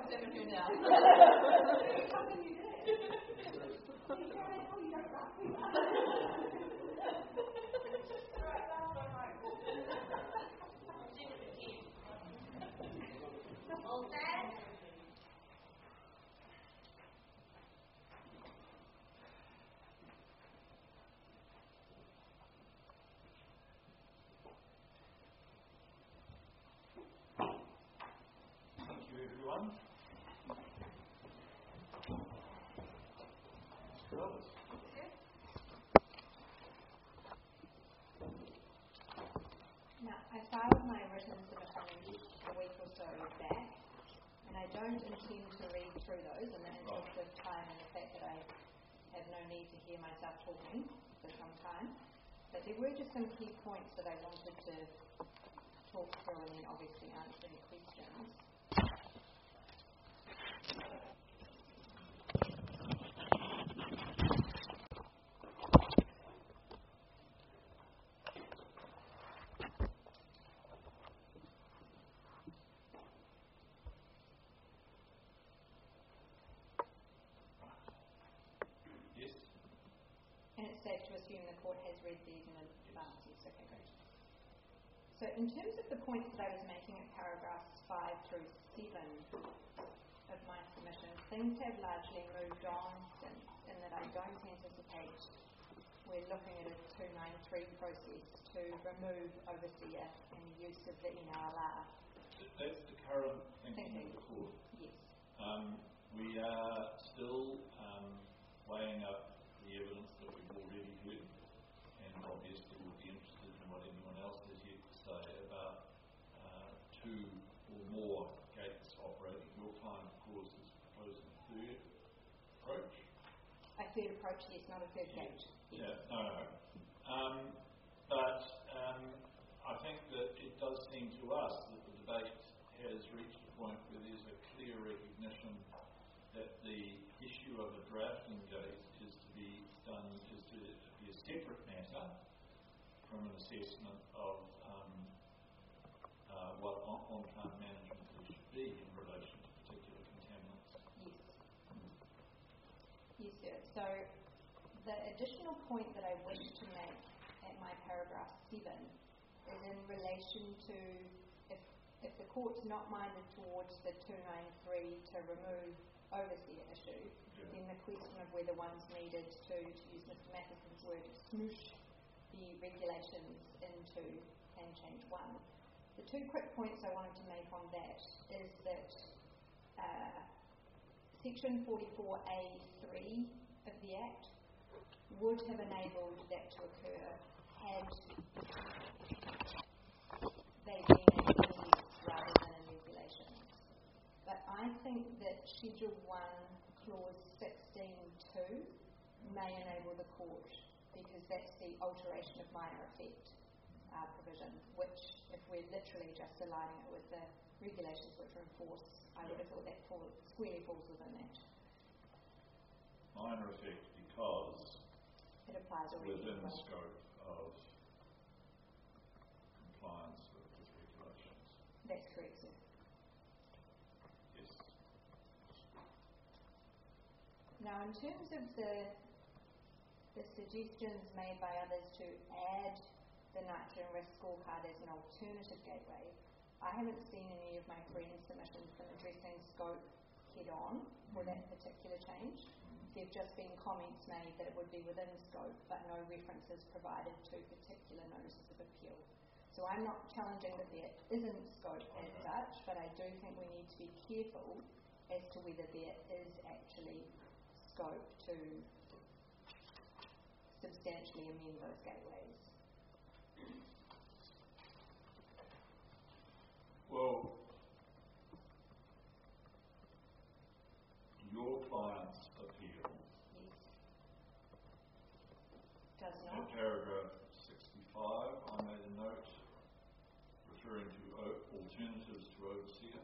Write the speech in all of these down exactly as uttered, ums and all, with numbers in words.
seven here now. How can you do that? Oh, you don't like me. Right, last one, right. All set? Thank you, everyone. Now, I filed my written submission a week or so back, and I don't intend to read through those in the interest of time and the fact that I have no need to hear myself talking for some time. But there were just some key points that I wanted to talk through and then obviously answer any questions. Yes? And it's safe to assume the court has read these in advance. Yes, okay, great. So in terms of the points that I was making at paragraphs five through seven of my submission, things have largely moved on since, in that I don't anticipate we're looking at a two ninety-three process to remove overseer and the use of the N R L R. That's the current thinking Thinking. of the court. Yes. Um, we are still um, weighing up the evidence that we've already heard, and obviously we'll be interested in what anyone else has yet to say about uh, two or more gates operating. Your client, of course, is proposing a third approach. A third approach, yes, not a third Yeah. gate. Yeah, no, no. Um, but um, I think that it does seem to us that the debate has reached a point where there's a clear recognition that the issue of a drafting gate is to be done, is to be a separate matter from an assessment of um, uh, what on- on-farm management should be in relation to particular contaminants. Yes. Yes, sir. So the additional point that I wish to make at my paragraph seven is in relation to if, if the court's not minded towards the two ninety-three to remove overseer issue, Yeah. then the question of whether one's needed to, to use Mister Matheson's word, smoosh the regulations into plan change one. The two quick points I wanted to make on that is that uh, Section forty-four A three of the Act would have enabled that to occur had they been in ordinance rather than in regulations. But I think that Schedule one, Clause sixteen two may enable the court, because that's the alteration of minor effect uh, provision, which, if we're literally just aligning it with the regulations which are in force, I would have thought that fall, squarely falls within that. Minor effect because It applies already. within the well. scope of compliance with, with regulations. That's correct, sir. Yes. Now, in terms of the the suggestions made by others to add the nitrogen risk scorecard as an alternative gateway, I haven't seen any of my friends' submissions from addressing scope head-on for that particular change. There have just been comments made that it would be within scope, but no references provided to particular notices of appeal. So I'm not challenging that there isn't scope as such, but I do think we need to be careful as to whether there is actually scope to substantially amend those gateways. Well, your client's appeal Yes. Does in not. paragraph sixty-five, I made a note referring to o- alternatives to overseer,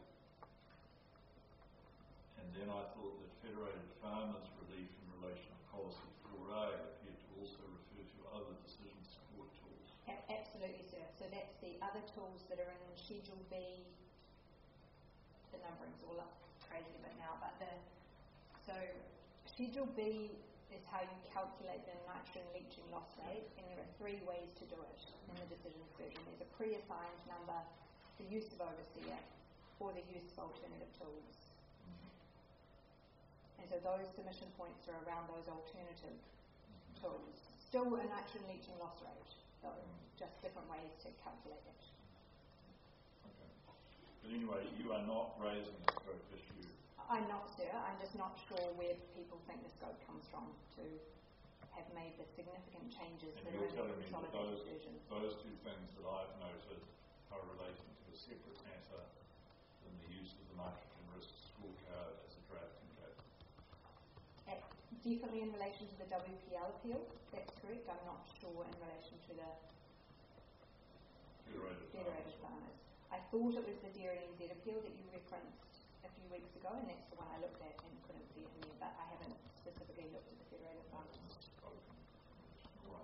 and then I thought that Federated Farmers Relief in relation to policy four A appeared to also refer to other decision support tools. A- absolutely, sir. So that's the other tools that are in Schedule B. The numbering's all up. crazy a bit now, but the so Schedule B is how you calculate the nitrogen leaching loss rate, and there are three ways to do it in the decisions version. There's a pre-assigned number, the use of overseer, or the use of alternative tools. And so those submission points are around those alternative tools. Still a nitrogen leaching loss rate, though, just different ways to calculate it. Okay. But anyway, you are not raising a scope issue. I'm not, sir. I'm just not sure where people think the scope comes from to have made the significant changes And that you're are in the telling me that consolidated those, version. those two things that I've noted are relating to a separate matter than the use of the nitrogen risk scorecard as a drafting gate. At, definitely in relation to the W P L appeal, that's correct. I'm not sure in relation to the Federated, Federated Farmers. I thought it was the Dairy N Z appeal that you referenced a few weeks ago, and that's the one I looked at and couldn't see it in there, but I haven't specifically looked at the Federated Farmers. Right.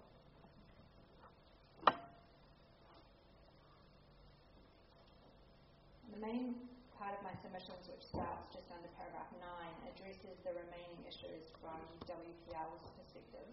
The main part of my submissions, which starts just under paragraph nine, addresses the remaining issues from W P L's perspective.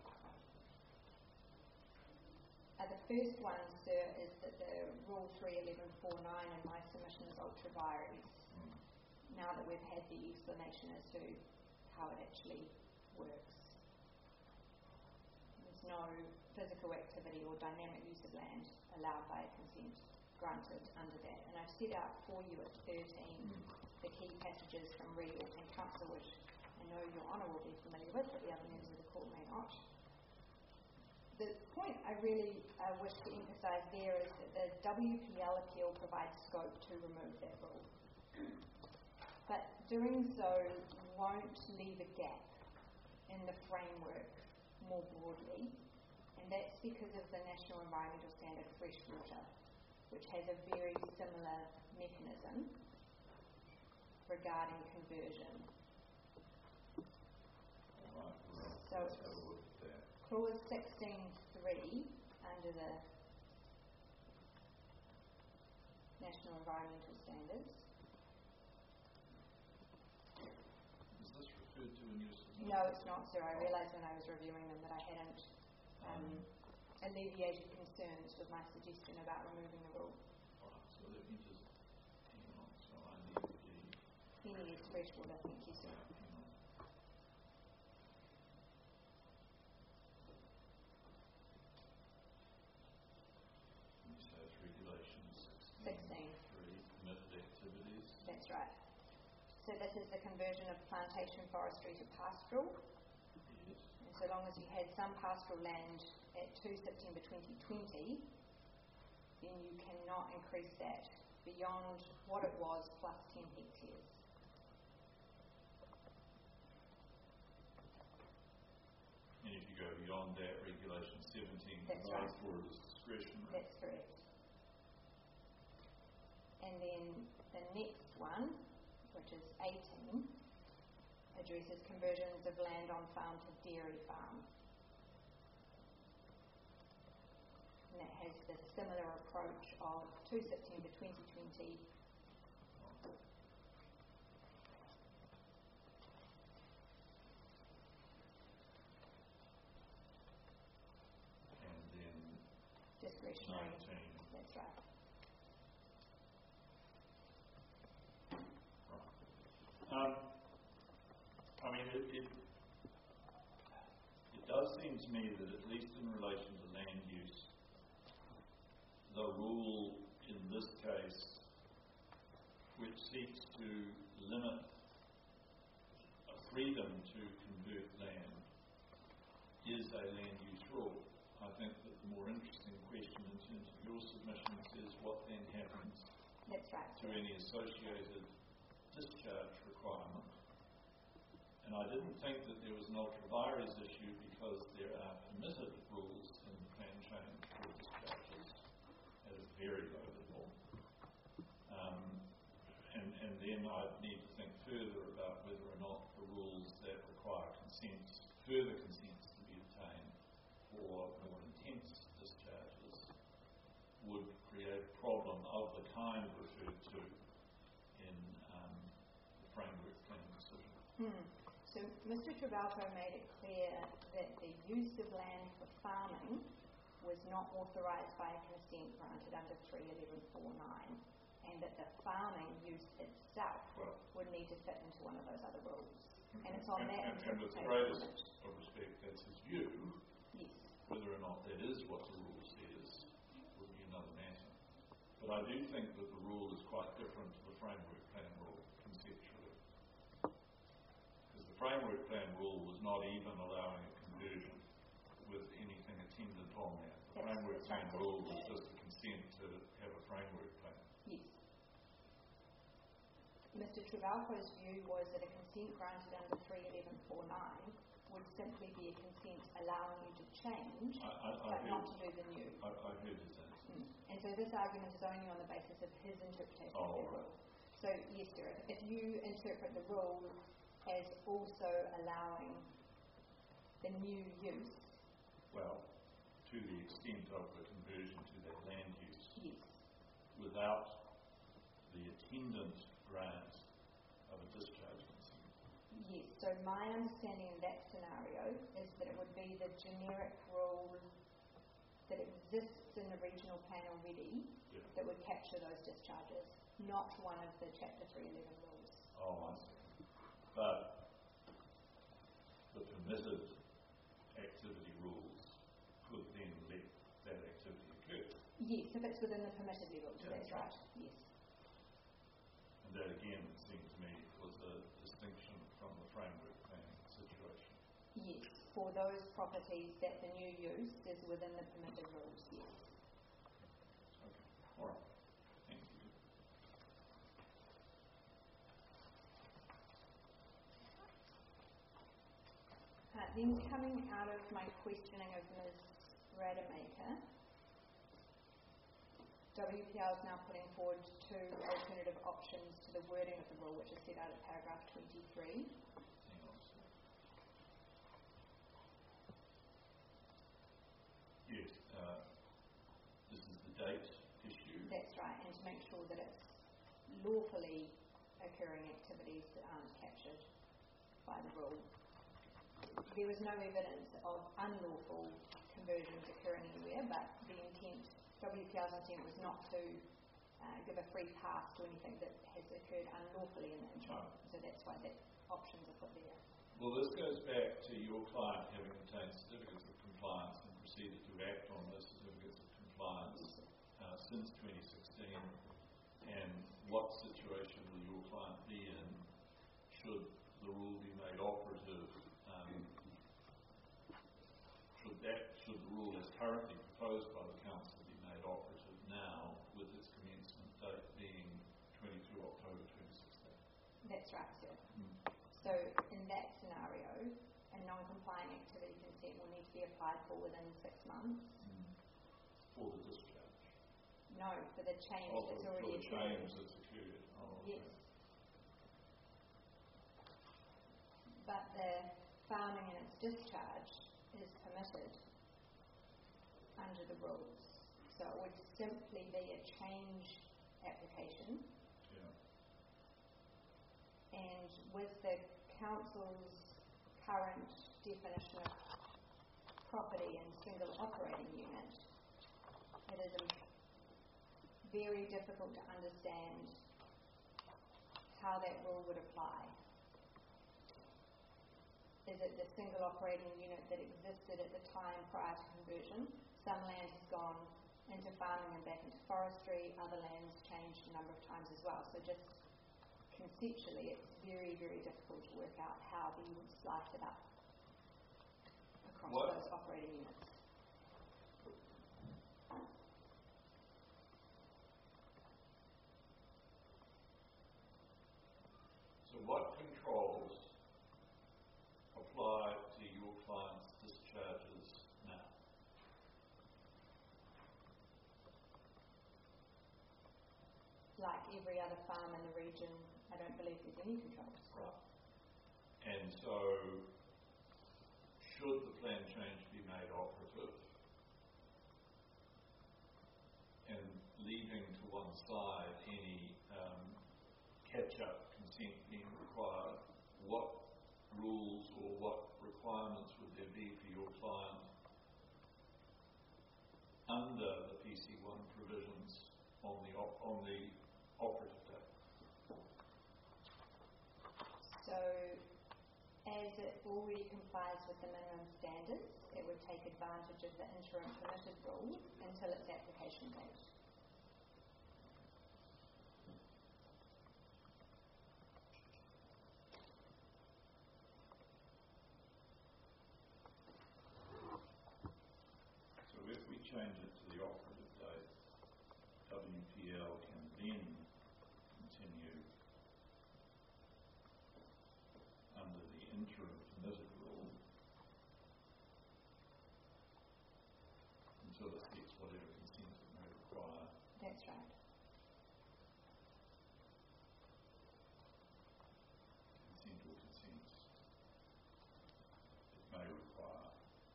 Uh, the first one, sir, is that the Rule three eleven forty-nine in my submission is ultra vires, now that we've had the explanation as to how it actually works. There's no physical activity or dynamic use of land allowed by consent granted under that. And I've set out for you at thirteen the key passages from Re Auckland Council, which I know Your Honour will be familiar with, but the other members of the court may not. The point I really uh, wish to emphasise there is that the W P L appeal provides scope to remove that rule. But doing so won't leave a gap in the framework more broadly, and that's because of the National Environmental Standard Freshwater, which has a very similar mechanism regarding conversion. Right. So clause sixteen three under the National Environmental Standards. Is this referred to in your submission? No, it's not, sir. I realised when I was reviewing them that I hadn't um, alleviated concerns with my suggestion about removing the rule. Right, so let me just hang on. So I need the Penny is freshwater, thank you, sir. hang on. You say it's regulations sixteen. three, permitted activities. That's right. So this is the conversion of plantation forestry to pastoral. Yes. And so long as you had some pastoral land at two September twenty twenty, then you cannot increase that beyond what it was plus ten hectares. And if you go beyond that, regulation seventeen That's provides right. for it as discretionary. That's correct. And then the next one, which is eighteen, addresses conversions of land on farm to dairy farm. And that has the similar approach of two September twenty twenty. And then Discretionary. nineteen. That's right. Um, I mean, it, it, it does seem to me that at least in relation to land use, the rule in this case, which seeks to limit a freedom to convert land, is a land use rule. I think that the more interesting question in terms of your submissions is what then happens That's right. to any associated discharge requirement. And I didn't think that there was an ultra vires issue because there are permitted rules in the plan change for discharges at a very low level. Um, and, and then I'd need to think further about whether or not the rules that require consents, further consents to be obtained for more intense discharges would create a problem of the kind referred to in um, the frame Hmm. So Mister Travalco made it clear that the use of land for farming was not authorised by a consent granted under three eleven four nine, and that the farming use itself Well, would need to fit into one of those other rules. And it's on and, that and, and with the interpretation. greatest of respect, that's his view. Yes. Whether or not that is what the rule says would be another matter. But I do think that the rule is quite different to the framework plan rule conceptually. Because the framework plan rule was not even allowing a conversion with anything attendant on that. The That's framework plan right. rule was just a consent to have a framework plan. Yes. Mister Travalco's view was that a consent granted under three eleven four nine would simply be a consent allowing you to change, I, I, I but heard, not to do the new. I, I heard his answer. Mm. And so this argument is only on the basis of his interpretation Oh, of the right. rule. So yes, sir, if you interpret the rule as also allowing the new use, Well, to the extent of the conversion to that land use, yes, without the attendant grant of a discharge consent. yes. So my understanding in that scenario is that it would be the generic rule that exists in the regional plan already Yeah. that would capture those discharges, not one of the Chapter three eleven rules. Oh, I see. But the permitted activity rules could then let that activity occur. Yes, if it's within the permitted levels, Yeah, that's right. right, yes. And that again, it seemed to me, was a distinction from the framework plan situation. Yes, for those properties that the new use is within the permitted rules, yes. Okay. All right. Thank you. Uh, then coming out of my questioning of Miz Rademacher, W P L is now putting forward two alternative options to the wording of the rule, which is set out at paragraph twenty-three. Hang on a second. Yes, uh, this is the date issue. That's right, and to make sure that it's lawfully occurring activities that aren't captured by the rule. There was no evidence of unlawful conversions occurring anywhere, but the intent, W P L's intent was not to uh, give a free pass to anything that has occurred unlawfully in the interim. Oh. So that's why the options are put there. Well, this goes back to your client having obtained certificates of compliance and proceeded to act on those certificates of compliance uh, since twenty sixteen. And what situation will your client be in should the rule be made operative? Um, should that, should the rule as currently proposed by the council be made operative now, with its commencement date being twenty-two October twenty sixteen? That's right, sir. Mm. So in that scenario, a non-compliant activity consent will need to be applied for within six months. Mm. For the discharge. No, for the change Oh, that's for, already for the occurred. change that's occurred. Oh, okay. Yes. But the farming and its discharge is permitted under the rules. So it would simply be a change application, Yeah. and with the council's current definition of property and single operating unit, it is im- very difficult to understand how that rule would apply. Is it the single operating unit that existed at the time prior to conversion? Some land has gone into farming and back into forestry, other lands changed a number of times as well. So just conceptually, it's very, very difficult to work out how you would slice it up across What? those operating units. So what controls apply to your client's discharges now? Like every other farm in the region, I don't believe there's any controls. Right. And so, should the plan change be made operative, and leaving to one side any um, catch-up consent being required, what rules or what requirements would there be for your client under the P C one provisions on the op- on the operative date? So, as it already complies with the minimum standards, it would take advantage of the interim permitted rule until its application date. So if we change it to the operative date, W P L can then continue under the interim permitted rule until it gets whatever consent it may require. That's right. Consent or consents it may require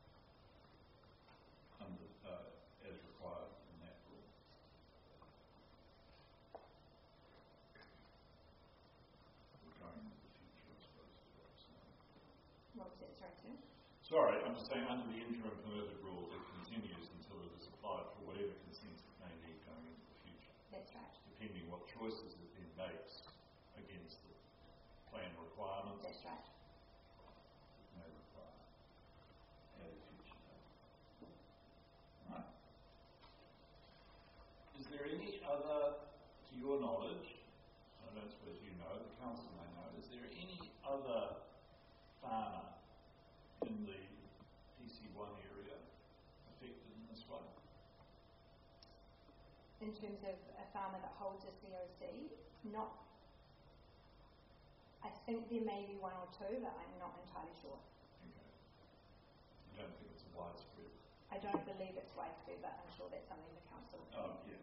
under, uh, as required in that rule. We're going into the future, I suppose, is what I'm saying. What was that, sorry, Tim? Sorry, I'm just saying under the interim permitted rule it continues until it is applied for whatever consents it may need going into the future. That's right. Depending what choices it then makes against the plan requirements. That's right. It may require at a future date. Right. Is there any other, to your knowledge, I don't suppose you know, the council may know, is there any other farmer in the P C one area affected in this way? In terms of a farmer that holds a C O C, not. I think there may be one or two, but I'm not entirely sure. Okay. You don't think it's widespread? I don't believe it's widespread, but I'm sure that's something the council. Oh, yeah.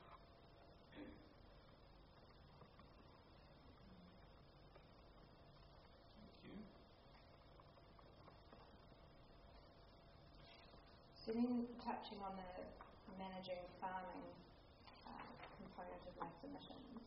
Thank you. So then, touching on the managing farming uh, component of my submissions.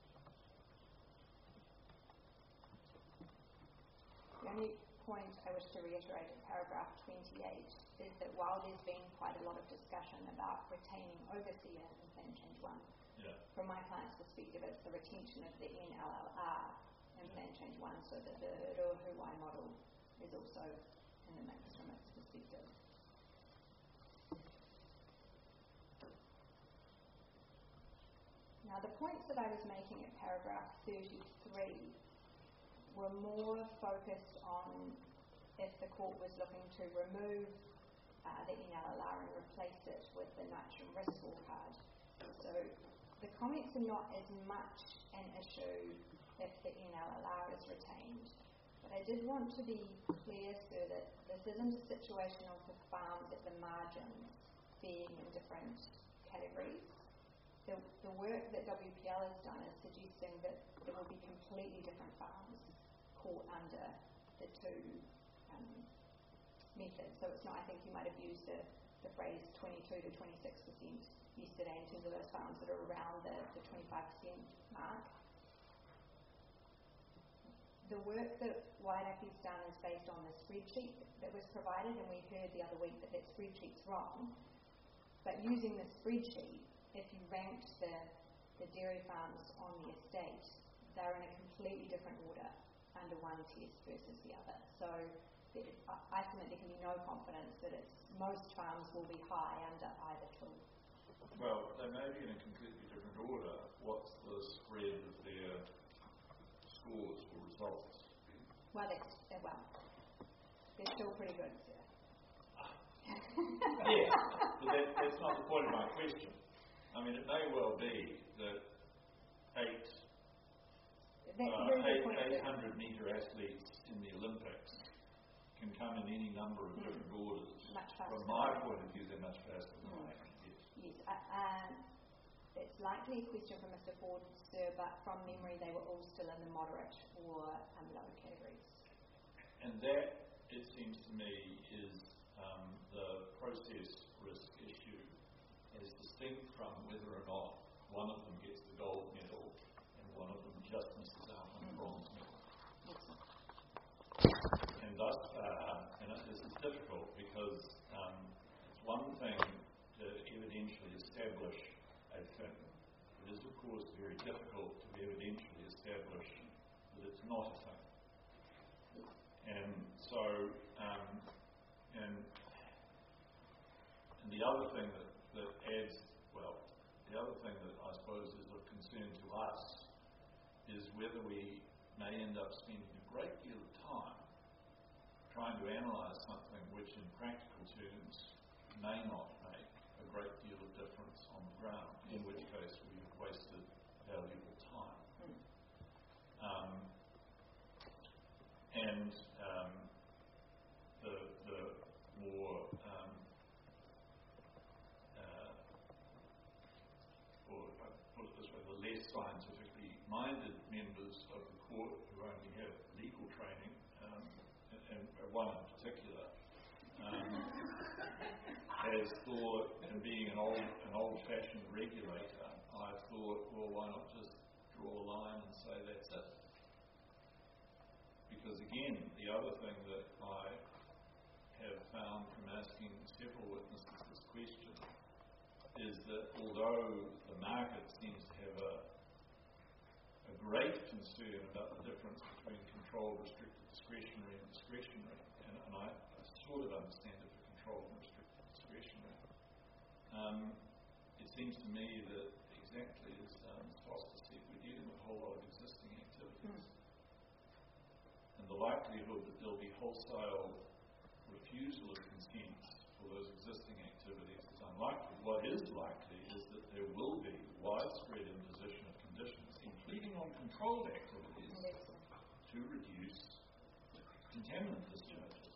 The only point I wish to reiterate in paragraph twenty-eight is that while there's been quite a lot of discussion about retaining overseer in Plan Change one, Yeah. from my client's perspective it's the retention of the N L L R in Plan Change one so that the Rohuai model is also in the mix from its perspective. Now the points that I was making at paragraph thirty-three were more focused on if the court was looking to remove uh, the N L L R and replace it with the nitrogen risk scorecard. So the comments are not as much an issue if the N L L R is retained. But I did want to be clear, sir, that this isn't a situation of the farms at the margins being in different categories. The, the work that W P L has done is suggesting that there will be completely different farms caught under the two um, methods. So it's not, I think you might have used the, the phrase twenty-two to twenty-six percent yesterday in terms of those farms that are around the, the twenty-five percent mark. The work that Wairakei's done is based on the spreadsheet that was provided, and we heard the other week that that spreadsheet's wrong. But using the spreadsheet, if you ranked the, the dairy farms on the estate, they're in a completely different order under one test versus the other. So there, I submit there can be no confidence that it's, most farms will be high under either tool. Well, they may be in a completely different order. What's the spread of their scores or results? Well, that's, uh, well, they're still pretty good, sir. Yes, but that, that's not the point of my question. I mean, it may well be that eight That's uh, a very good eight, point, eight sir. hundred metre athletes in the Olympics can come in any number of Mm. different orders. Much faster. From my point of view, they're much faster than Mm. I am. Yes. Yes, uh, um, it's likely a question from Mister Ford, sir, but from memory they were all still in the moderate or um, low categories. And that, it seems to me, is um, the process risk issue, as distinct from whether or not one of them gets the gold medal and one of them just misses out on the bronze medal. Yes, sir. it is of course very difficult to evidentially establish that it's not a thing. And so, um, and, and the other thing that, that adds, well, the other thing that I suppose is of concern to us is whether we may end up spending a great deal of time trying to analyse something which in practical terms may not make a great deal of difference on the ground, in which case we have wasted valuable time. Um, and um, the, the more um, uh, or uh, put it this way, the less scientifically minded members of the court who only have legal training, um, and, and one in particular, um, has thought, and being an old an old-fashioned regulator, I've thought, well, why not just draw a line and say that's it? Because again, the other thing that I have found from asking several witnesses this question is that although the market seems to have a, a great concern about the difference between controlled, restricted, discretionary and discretionary, and, and I, I sort of understand it for controlled and restricted discretionary, um, it seems to me that exactly as um, Foster said, we're dealing with a whole lot of existing activities. Mm. And the likelihood that there'll be wholesale refusal of consent for those existing activities is unlikely. What is likely is that there will be widespread imposition of conditions, including on controlled activities, to reduce contaminant discharges.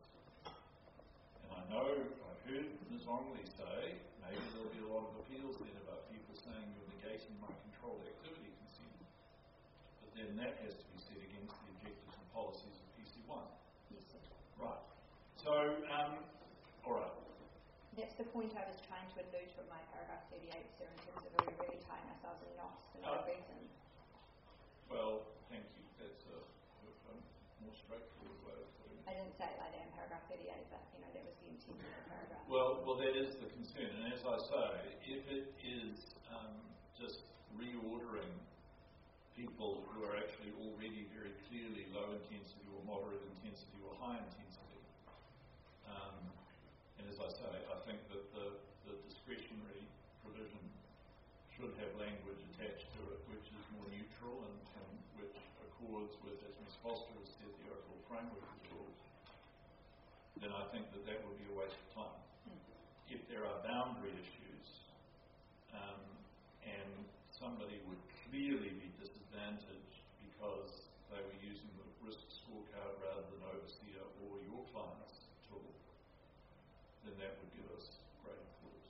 And I know, I've heard Miz Ongley say, maybe there'll be a lot of appeals then about people saying you're negating my controlled activity consent. But then that has to be set against the objectives and policies of P C one. Yes, sir. Right. So, um, all right. That's the point I was trying to allude to in my paragraph thirty-eight, sir, in terms of we're really tying ourselves in knots for no uh, reason. Well, thank you. That's a, a more straightforward way of putting it. I didn't say it like that in paragraph thirty-eight, but you know that was the intent of the paragraph. Well, well, that is the concern. And as I say, if it is um, just reordering people who are actually already very clearly low intensity or moderate intensity or high intensity, um, and as I say, I think that the, the discretionary provision should have language attached to it which is more neutral and, and which accords with, as Miz Foster has said, the overall framework of the rules, then I think that that would be a waste of time. Mm. If there are boundary issues, um, and somebody would clearly be disadvantaged because they were using the risk scorecard rather than Overseer or your client's tool, then that would give us great cause.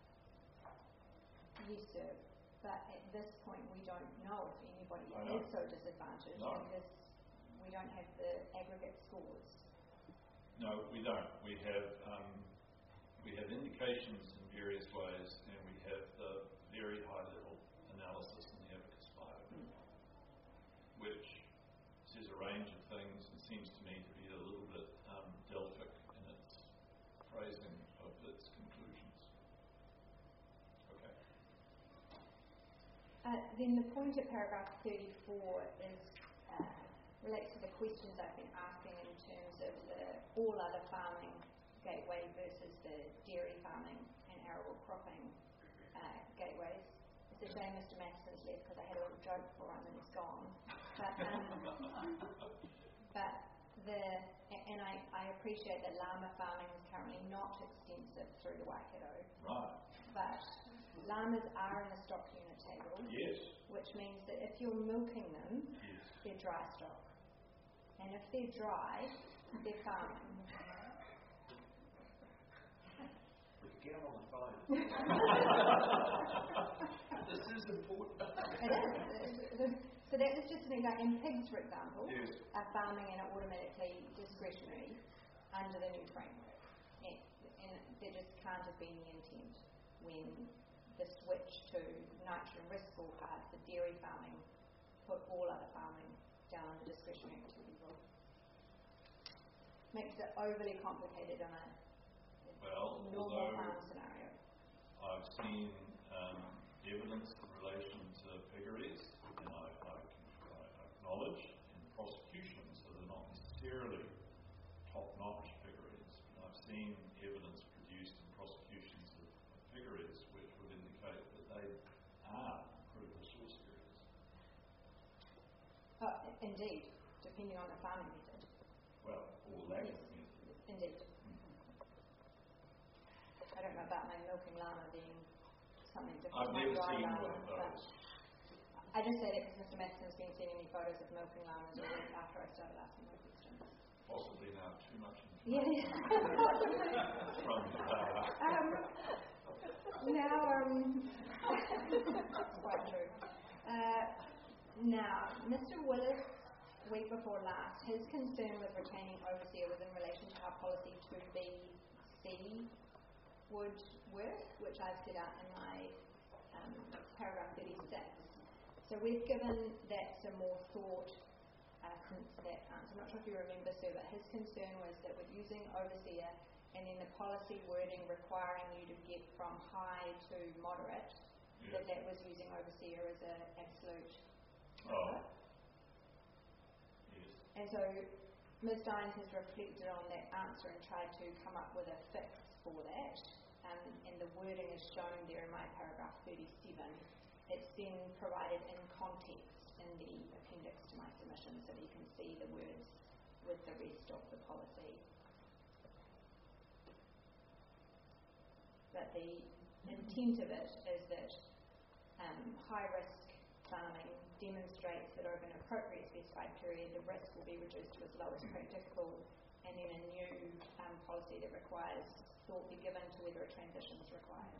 Yes, sir. But at this point, we don't know if anybody I is so disadvantaged no. because we don't have the aggregate scores. No, we don't. We have um, we have indications in various ways, and we have the very high-level analysis in the Abacus five, mm. which says a range of things and seems to me to be a little bit um, Delphic in its phrasing of its conclusions. Okay. Uh, then the point of paragraph thirty-four is uh, relates to the questions I've been asking in terms of the all other farming gateway versus the dairy farming and arable cropping uh, gateways. It's a shame Mister Matheson's left because I had a little joke for him and he's gone. But, um, but the and I, I appreciate that llama farming is currently not extensive through the Waikato. Right. But llamas are in the stock unit table. Yes. Which means that if you're milking them, yes. they're dry stock. And if they're dry, they're farming. Get them on the phone. This is important. It is. So that is just an example. And pigs, for example, yes. are farming and are automatically discretionary under the new framework. And, and there just can't have been the intent when the switch to nitrogen risk scorecard for dairy farming put all other farming down on the discretionary activity rule. Makes it overly complicated on a well, normal farm scenario. I've seen um, evidence in relation to Indeed, depending on the farming method. Well, or lack of Yes. method. Indeed. I don't know about my milking llama being something different. I've my never dry seen llama, one of but those. I just say that because Mister Matheson's been sending me photos of milking llamas all week after I started asking my questions. Possibly now too much Yeah. information from uh, um, now, um, that's quite true. Uh, now, Mister Willis, week before last, his concern with retaining overseer was in relation to how policy two B C would work, which I've set out in my um, paragraph thirty-six. So we've given that some more thought uh, since that answer. I'm not sure if you remember, sir, but his concern was that with using overseer and then the policy wording requiring you to get from high to moderate, yes. that that was using overseer as an absolute. Oh. Yes. And so Miz Dines has reflected on that answer and tried to come up with a fix for that. Um, and the wording is shown there in my paragraph thirty-seven. It's then provided in context in the appendix to my submission so that you can see the words with the rest of the policy. But the intent of it is that um, high risk farming demonstrates that over an appropriate specified period the risk will be reduced to as low as practicable, and then a new um, policy that requires thought be given to whether a transition is required.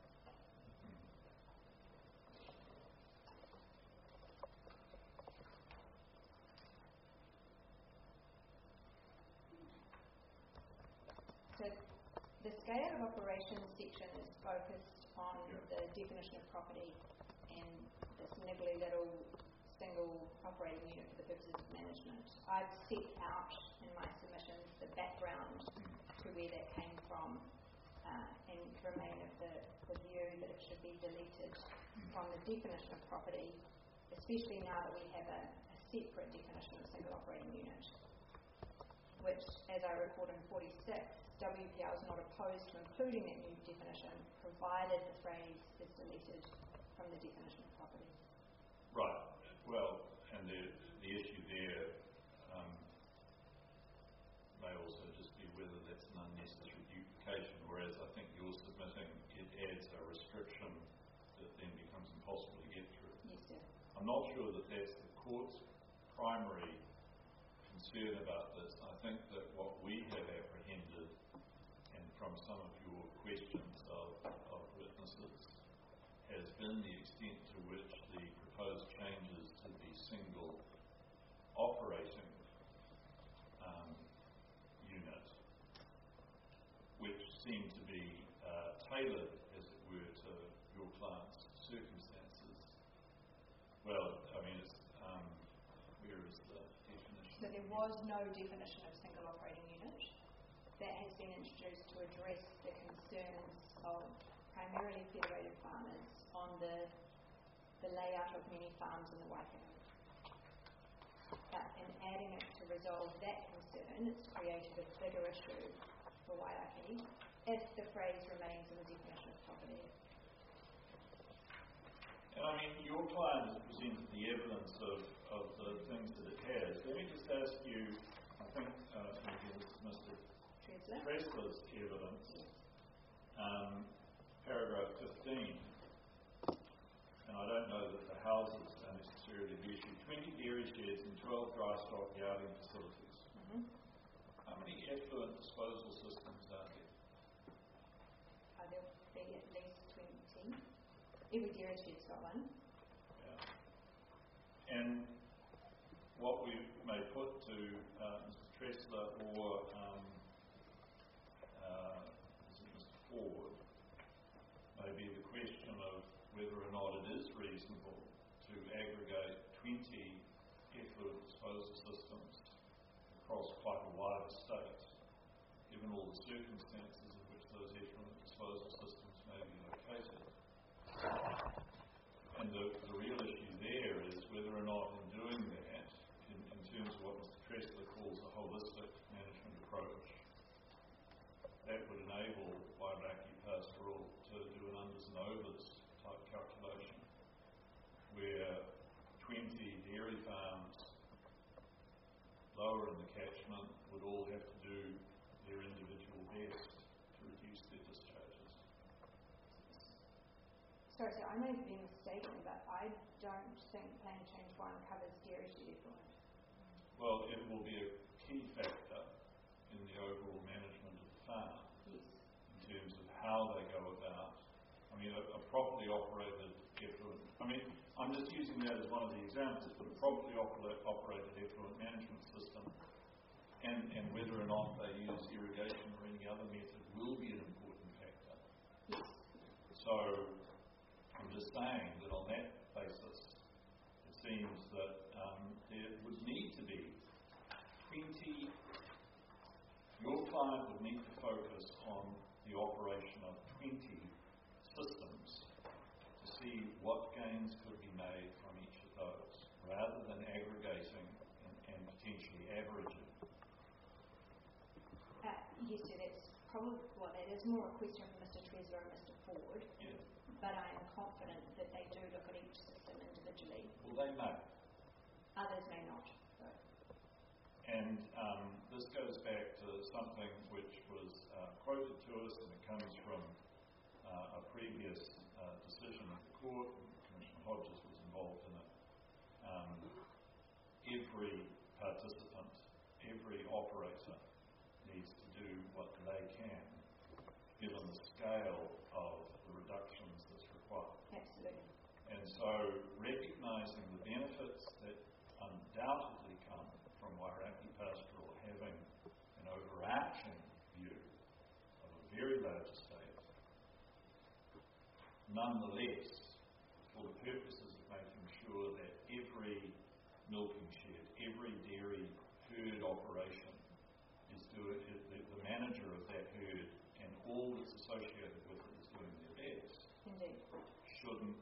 So the scale of operations section is focused on Yeah. the definition of property and this niggly little single operating unit for the purposes of management. I've set out in my submissions the background to where that came from uh, and remain of the, the view that it should be deleted from the definition of property, especially now that we have a, a separate definition of single operating unit, which, as I record in forty-six, W P L is not opposed to including that new definition, provided the phrase is deleted from the definition of property. Right. Well, and the the issue there um, may also just be whether that's an unnecessary duplication, whereas I think you're submitting it adds a restriction that then becomes impossible to get through. Yes, sir. I'm not sure that that's the court's primary concern about this. I think that what we have apprehended, and from some of your questions of, of witnesses, has been the extent to which the proposed changes to the single operating um, unit, which seem to be uh, tailored, as it were, to your client's circumstances. Well, I mean, it's, um, where is the definition? So there was no definition of single operating unit. That has been introduced to address the concerns of primarily federated farmers on the, the layout of many farms in the Waikato. But in adding it to resolve that concern, it's created a bigger issue for Waiaki if the phrase remains in the definition of property. And I mean, your client has presented the evidence of, of the things that it has. Let me just ask you, I think uh, maybe this is Mister Tresler? Tresler's evidence, Yes. um, paragraph fifteen, and I don't know that the houses are necessarily the issue, twenty dairy sheds and twelve dry stock yarding facilities. Mm-hmm. How many effluent disposal systems are there? Are there be at least twenty? Every dairy shed's got one. Yeah. And what we may put to uh, Mister Tresler or um, uh, Mister Ford may be the question of whether or not it is reasonable to aggregate twenty effluent disposal systems across quite a wide estate, given all the circumstances in which those effluent disposal systems may be located. And the, the real issue there is whether or not in doing that, in, in terms of what Mister Tresler calls a holistic management approach, that would enable Wairakei Pastoral to do an unders and overs type calculation, where twenty dairy farms in the catchment would all have to do their individual best to reduce their discharges. Sorry, so I may be mistaken, but I don't think Plan Change one covers dairy shed effluent. Well, it will be a key factor in the overall management of the farm. Yes. In terms of how they go about. I mean, a, a properly operated effluent. I mean, I'm just using that as one of the examples, but a properly opera, operated effluent management system, and, and whether or not they use irrigation or any other method, will be an important factor. Yes. So, I'm just saying that on that basis, it seems that um, there would need to be twenty. Your client would need to focus on the operation of twenty systems to see what gains could be made from each of those, rather than aggregating and, and potentially averaging. Uh, yes, so that's probably, well, that is more a question for Mister Tresor and Mister Ford, Yeah. but I am confident that they do look at each system individually. Well, they may. Others may not, though. And um, this goes back to something which was uh, quoted to us, and it comes from uh, a previous uh, decision of the court. Commissioner Hodges was involved in it. Um, every participant, every operator needs to do what they can, given the scale of the reductions that's required. Absolutely. And so, recognising the benefits that undoubtedly come from Wairākei Pastoral having an overarching view of a very large estate, nonetheless, for the purposes of making sure that every milking shed, every dairy herd operation is doing, is the, the manager of that herd and all that's associated with it is doing their best, Indeed. shouldn't.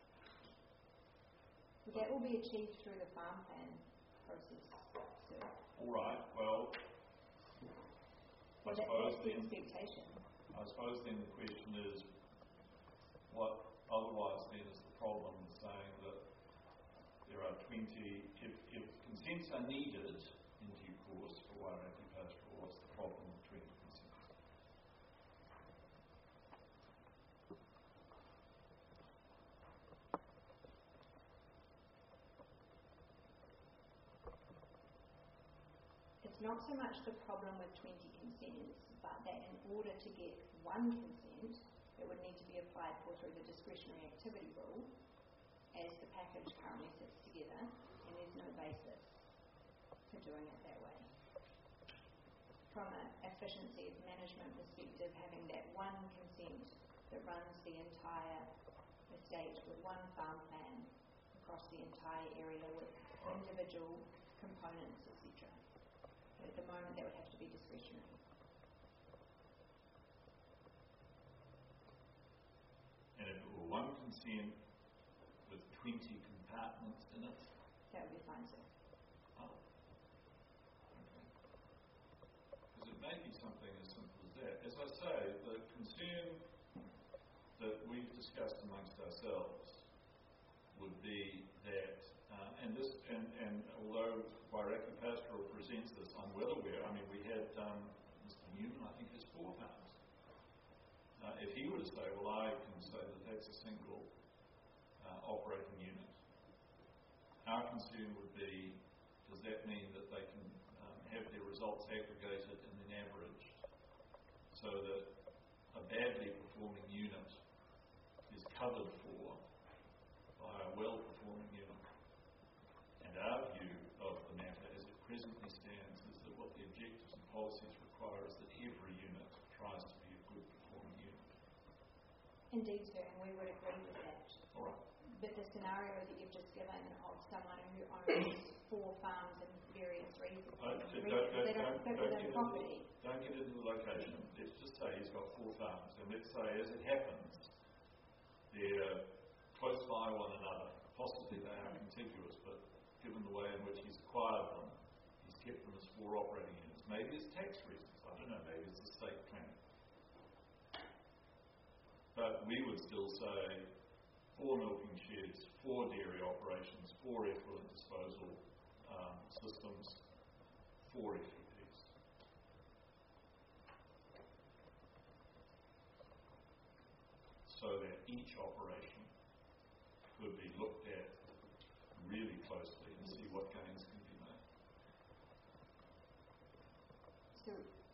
That will be achieved through the farm plan process, sir. All right, well, I Well, that, suppose that's the then, expectation. I suppose then the question is, what otherwise then is the problem with saying that there are twenty, if, if consents are needed in due course for Wairākei Pastoral, what's the problem with twenty consents? It's not so much the problem with twenty consents, but that in order to get one consent, it would need to be applied for through the discretionary activity rule, as the package currently sits together, and there's no basis for doing it that way. From an efficiency of management perspective, having that one consent that runs the entire estate with one farm plan across the entire area with individual components, et cetera. But at the moment, that would have to be discretionary. And if it were one consent with twenty compartments in it, That would be fine, sir. oh, okay. Because it may be something as simple as that. As I say, the concern that we've discussed amongst ourselves would be that, uh, and this, and, and although Wairākei Pastoral presents this, I'm well aware. I mean, we had um, Mister Newman, I think, has four farms. Uh, if he were to say, well, I can say that that's a single uh, operating unit, our concern would be, does that mean that they can um, have their results aggregated and then averaged, so that a badly performing unit is covered for by a well-performing unit? And our view of the matter, as it presently stands, is that what the objectives and policies require is that every unit tries to be a good performing unit. Indeed, sir, and we would agree with that. All right. But the scenario that you've just given of someone who owns four farms in various regions, Uh, regions don't, don't, they don't don't, fit don't, within get property. into, don't get into the location. Let's just say he's got four farms, and let's say, as it happens, they're close by one another. Possibly they are contiguous, but given the way in which he's acquired them, he's kept them as four operating units. Maybe it's tax reasons. I don't know. Maybe it's estate planning. But we would still say four milking sheds, four dairy operations, four effluent disposal um, systems, four each operation could be looked at really closely and see what gains can be made. So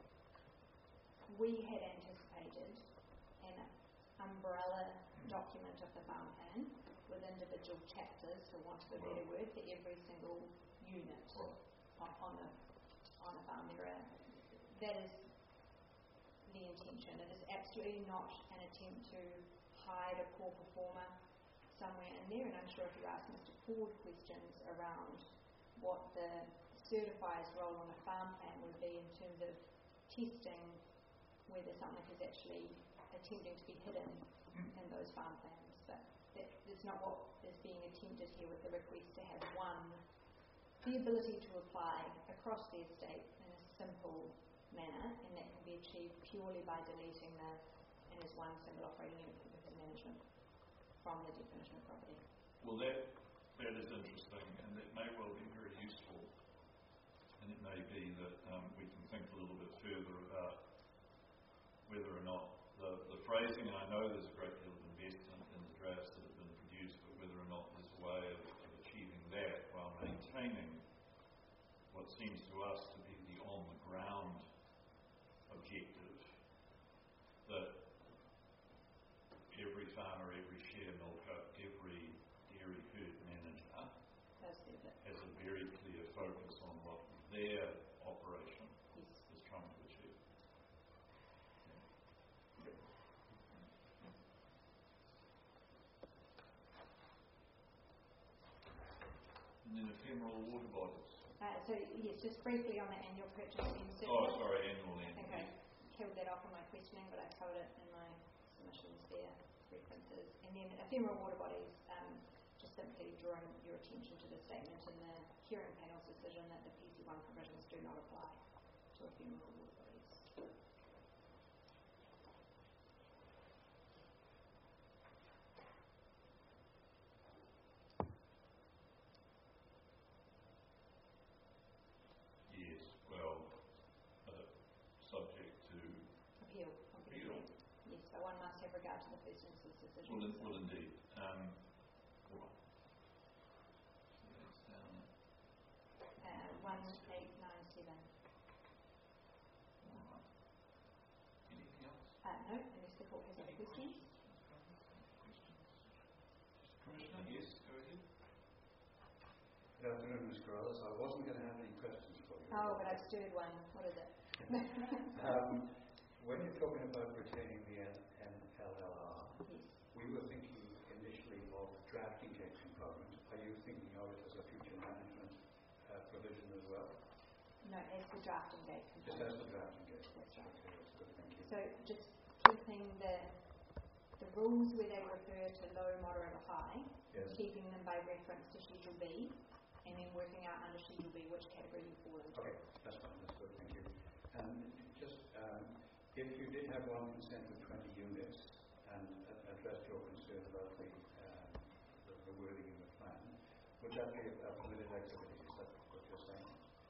we had anticipated an umbrella document of the farm plan with individual chapters, for want of a better Well, word, for every single unit Right. on, on a on a farm. There are, that is the intention. It is absolutely not an attempt to hide a poor performer somewhere in there. And I'm sure if you ask Mister Ford questions around what the certifier's role on a farm plan would be in terms of testing whether something is actually attempting to be hidden in those farm plans. But that is not what is being attempted here with the request to have one, the ability to apply across the estate in a simple manner, and that can be achieved purely by deleting the and as one single operating unit for purpose management from the definition of property. Well, that that is interesting, and that may well be very useful. And it may be that um, we can think a little bit further about whether or not the, the phrasing, and I know there's a great deal of investment in the drafts that have been produced, but whether or not there's a way of, of achieving that while maintaining what seems to us to be the on-the-ground objective that every farmer, every share milker, every dairy herd manager Does do that. has a very clear focus on what their operation Yes. is trying to achieve. And then ephemeral water bodies. Uh, so yes, just briefly on the annual purchasing. Oh, sorry, annual I land. think I killed that off in my questioning, but I covered it in my submissions there, references. And then ephemeral water bodies, um, just simply drawing your attention to the statement in the hearing panel's decision that the P C one provisions do not apply to ephemeral water bodies. Yes, well, uh, subject to, Appeal. Appeal. Yes, so one must have regard to the first instance decision. well, in, so- well indeed. Um, well, so that's down at Uh, one eight nine seven. All right. Anything else? Uh, no, unless the court has any questions. Commissioner, yes, go ahead. Good afternoon, Miz Corrales. I wasn't going to have any questions for you. Oh, but I've stirred one. What is it? Um, when you're talking about retaining the N- NLLR, Yes. we were thinking initially of drafting gates component. Are you thinking of it as a future management uh, provision as well? No, as the drafting gate Just component. as the drafting gate? That's right. Okay, that's good, thank you. So just keeping the the rules where they refer to low, moderate or high, Yes. keeping them by reference to Schedule B, and then working out under Schedule B which category you fall into. Okay, that's fine, that's good, thank you. And just, um, if you did have one consent of twenty units and uh, addressed your concern about the, um, the, the wording in the plan, would that be a a permitted activity? Is that what you're saying?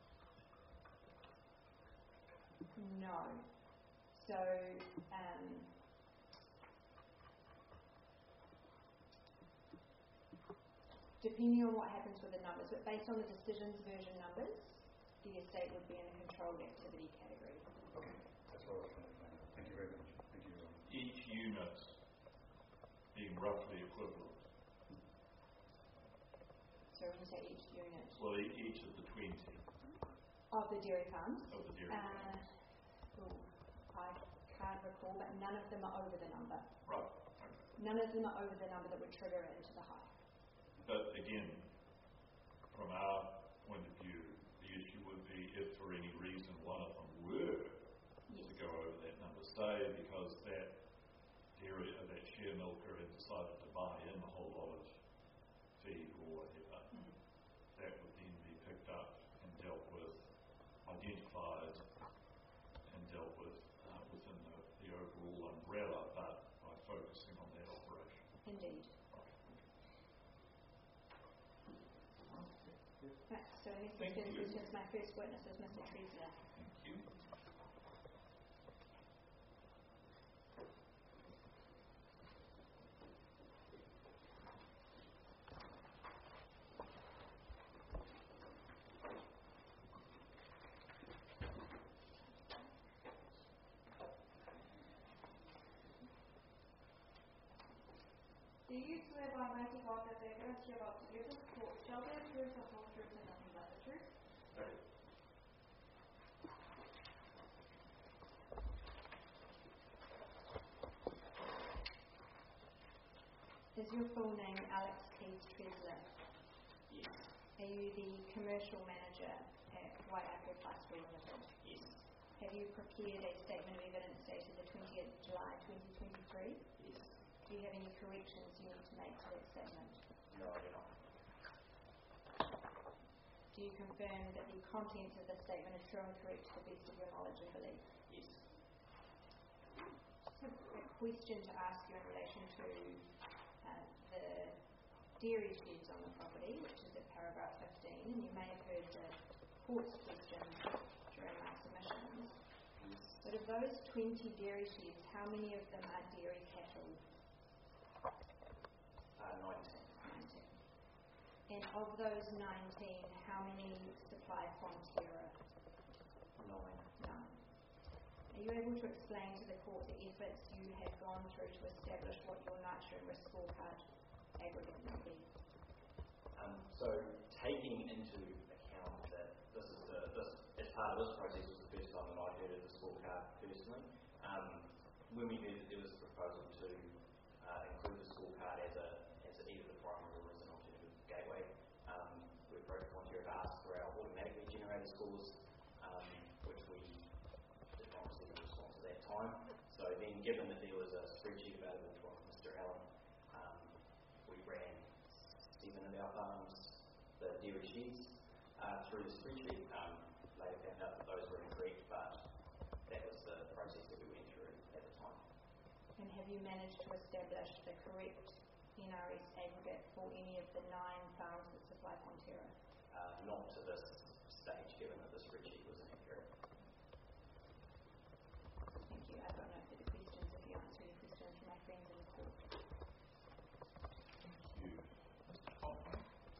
No. So, um, depending on what happens with the numbers, but based on the decisions version numbers, the estate would be in a controlled activity category. Okay, that's all I was trying to find out. Thank you very much. Thank you. Ron. Each unit being roughly equivalent. So when you say each unit Well, e- each of the twenty of the dairy farms, of the dairy uh, farms. ooh, I can't recall, but none of them are over the number. Right. Okay. None of them are over the number that would trigger it into the high. But again, from our point of view, the issue would be if for any reason one of them were Yes. to go over that number, say because that dairy, uh, that share milker had decided to buy in a whole lot of feed or whatever, Mhm. that would then be picked up and dealt with, identified and dealt with uh, within the, the overall umbrella, but by focusing on that operation. Indeed. Right, so next Thank is you. questions. My first witness is Mister Treasler. Thank you. Do you swear by Almighty God that the evidence you're about to give this court shall be the truth, the whole truth, and nothing but the truth? I do. Is your full name Alex Keys Tresler? Yes. Are you the commercial manager at Waiake Pastoral Limited? Yes. Have you prepared a statement of evidence dated the twentieth of July twenty twenty-three? Yes. Do you have any corrections you need to make to that statement? No, I do not. Do you confirm that the contents of the statement are true and correct to the best of your knowledge and belief? Yes. A question to ask you in relation to uh, the dairy sheds on the property, which is at paragraph fifteen, and you may have heard the court's questions during my submissions. Yes. But of those twenty dairy sheds, how many of them are dairy cattle? Uh, nineteen. nineteen. And of those nineteen, how many supply Fonterra? Nine. None. Are you able to explain to the court the efforts you have gone through to establish what your nitrogen risk scorecard aggregate may be? Um, so, taking into account that this is the, this, as part of this process, was the first time that I heard of the scorecard personally. Um, when we heard that there was a proposal to uh, include the scorecard as a as either the primary or as an alternative gateway, um, we approached Fonterra to ask for our automatically generated scores, um, which we did not receive a response at that time. So then, given that there was a spreadsheet available from Mister Allen, um, we ran seven of our farms, the dairy sheds, uh, through the spreadsheet. Um, later found out that those were incorrect, but that was the process that we went through at the time. And have you managed to establish the correct N R S aggregate for any of the nine farms that supply Fonterra? Uh, not to this stage, given that the spreadsheet was inaccurate. Thank you. I've got no further questions. If you answer any questions from my friends in the court. Thank you. Mister Hoffman.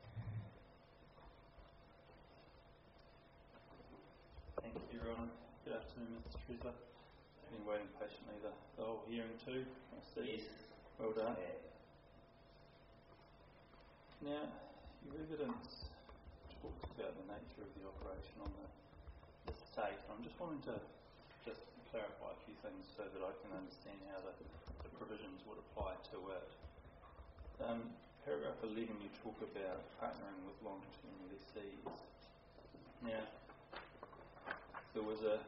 Thank you, Your Honour. Good afternoon, Mister Tresler. I've been waiting patiently the, the whole hearing too. I see. Yes. Well done. Yeah. Now, your evidence talks about the nature of the operation on the, the state. I'm just wanting to just clarify a few things so that I can understand how the, the provisions would apply to it. Um, paragraph eleven, you talk about partnering with long-term lessees. Now, there was a,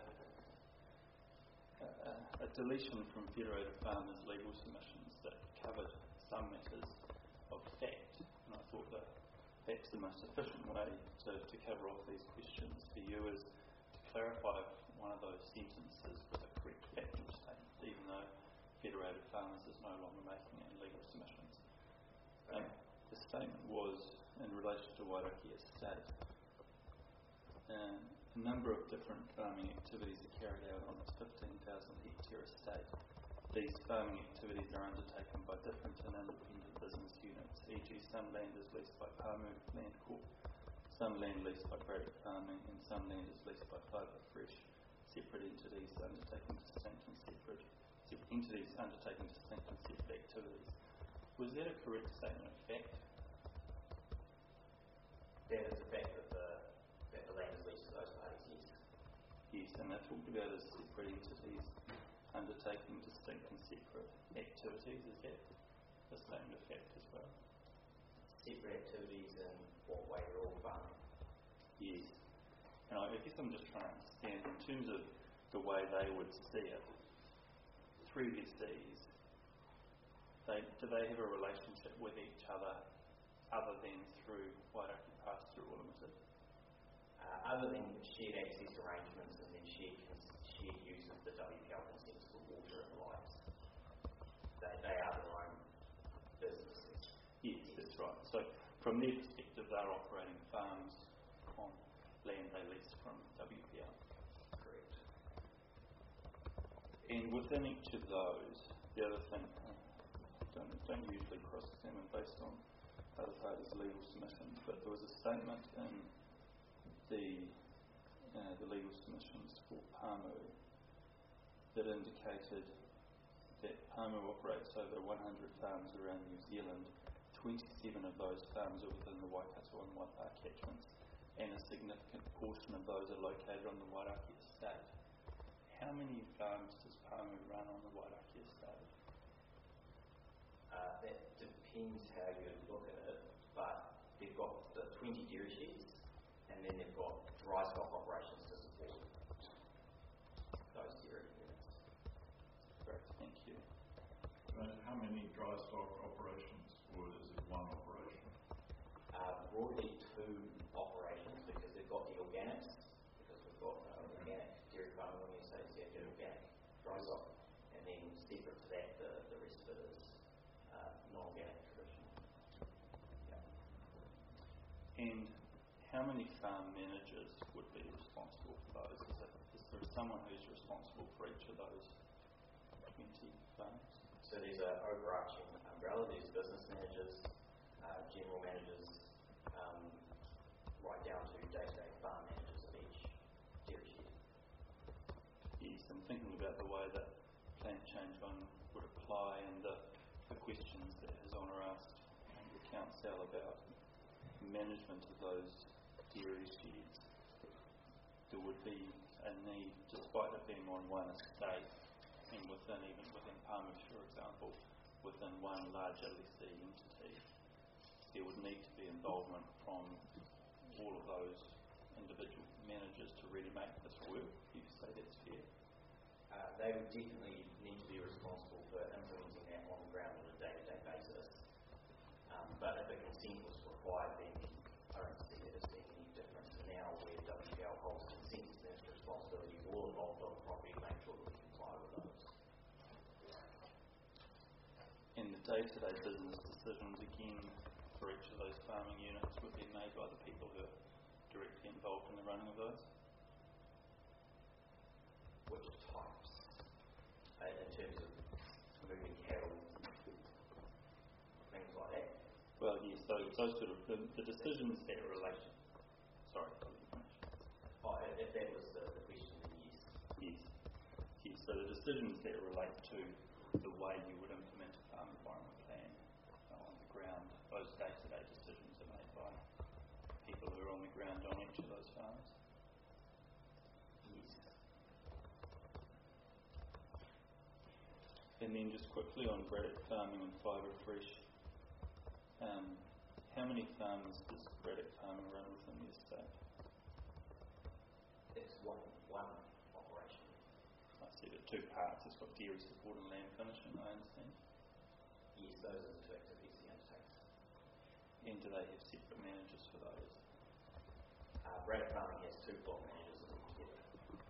a, a deletion from Federated Farmers' legal submissions that covered some matters of fact, and I thought that perhaps the most efficient way to, to cover off these questions for you is to clarify if one of those sentences was a correct factual statement, even though Federated Farmers is no longer making it in legal submissions. Um, the statement was in relation to Wairakei Estate. Um, a number of different farming activities are carried out on its fifteen thousand hectare estate. These farming activities are undertaken by different and independent business units, for example some land is leased by Palmu Land Corp, some land leased by Braddock Farming, and some land is leased by Fibre Fresh, separate entities undertaking distinct and separate, separate entities undertaking distinct and separate activities. Was that a correct statement of fact? That is the fact that the, that the land is leased to those parties, yes. Yes, and they're talked about as separate entities undertaking distinct and separate activities. Is that a statement of fact as well? Separate activities in what way they're all farming? Yes. And I guess I'm just trying to understand, in terms of the way they would see it, three lessees, they, do they have a relationship with each other other than through Wairakei Pastoral Limited? Uh, other than shared access arrangements and then shared, shared use of the W P L consents for water and lights. They, they are their own businesses. Yes, that's right. So from their perspective, they're operating farms on land they lease from W P L. Correct. And within each of those, the other thing, uh, don't, don't usually cross-examine based on other parties' legal submissions, but there was a statement in the uh, the legal submissions for Palmu that indicated that Pāmu operates over one hundred farms around New Zealand. twenty-seven of those farms are within the Waikato and Waipa catchments, and a significant portion of those are located on the Wairākei estate. How many farms does Pāmu run on the Wairākei estate? Uh, that depends how you look at it, but they've got the twenty dairy sheds, and then they've got dry stock operations to support those dairy units. Great, thank you. Right, how many dry stock operations, or is it one operation? Uh, broadly two operations, because they've got the organics, because we've got uh, organic dairy farming on the estate, so you have to have organic dry stock, and then separate to that, the, the rest of it is uh, non-organic traditional. Yeah. And how many farm managers would be responsible for those? Is, it, is there someone who's responsible for each of those twenty farms? So there's an overarching umbrella. There's business managers, uh, general managers, um, right down to day-to-day farm managers of each dairy shed. Yes, I'm thinking about the way that Plant Change One would apply, and the, the questions that His Honour asked the council about management of those dairy sheds. There would be a need, despite it being on one estate, and within, even within Pāmu, for example, within one larger lessee entity, there would need to be involvement from all of those individual managers to really make this work. Do you say that's fair? Uh, they would definitely need to be responsible for implementing that on the ground on a day-to-day basis. Um, but if a consent was required, then I don't see it as being any different to now, where W P L holds consent, and it's responsibility of all involved on the property to make sure that we comply with those. And the day-to-day business decisions, again, for each of those farming units would be made by the people who are directly involved in the running of those? Which types? Uh, in terms of moving cattle, things like that? Well, yes, so those sort of, the, the decisions that relate, sorry, I'll let you finish. Oh, if that was the, the question, then yes. Yes. Yes, so the decisions that relate to the way you would implement a farm environment plan uh, on the ground, those day-to-day decisions are made by people who are on the ground on each of those farms. Yes. And then just quickly on Braddock Farming and Fibre Fresh, um, how many farms does Braddock Farming run within the estate? It's one, one operation. I see the two parts. It's got dairy support and land finishing, I understand. Yes, those are the two activities he undertakes. And do they have separate managers for those? Uh, Braddock Farming has two block managers altogether.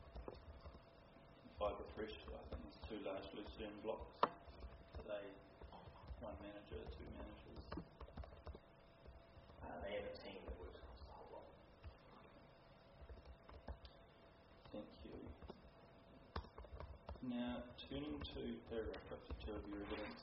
Fibre Fresh, I think there's two large Lucerne blocks. Are they one manager, two managers? Uh, they have a team that works across the whole block. Thank you. Now, turning to paragraph fifty-two of your evidence,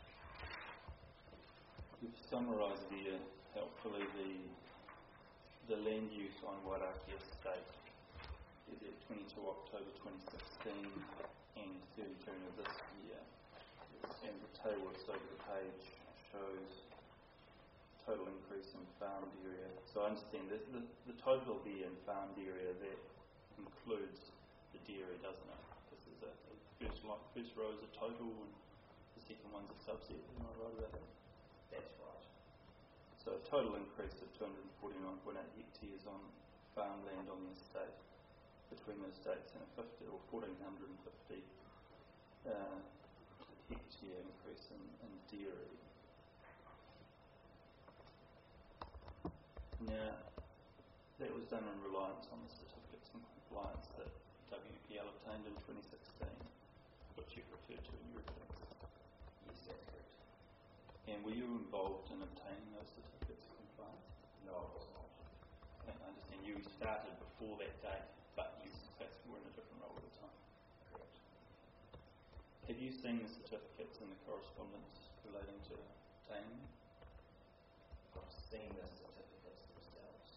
you've summarised there helpfully the the land use on Wairākei estate is at twenty-two October twenty sixteen and thirty June of this year. And the table that's over the page shows total increase in farmed area. So I understand that the, the total there in farmed area, that includes the dairy, doesn't it? Because there's a, the first, line, first row is a total and the second one's a subset. Am I right about that? That's right. So a total increase of two hundred forty-nine point eight hectares on farmland on the estate between the estates, and a fifty or fourteen fifty uh, hectare increase in, in dairy. Now, that was done in reliance on the certificates and compliance that W P L obtained in twenty sixteen, which you've referred to in your evidence. Yes, that's correct. And were you involved in obtaining those certificates of compliance? No, it was not. I understand you started before that date, but you were in a different role at the time. Correct. Have you seen the certificates and the correspondence relating to obtaining them? I've seen the certificates themselves.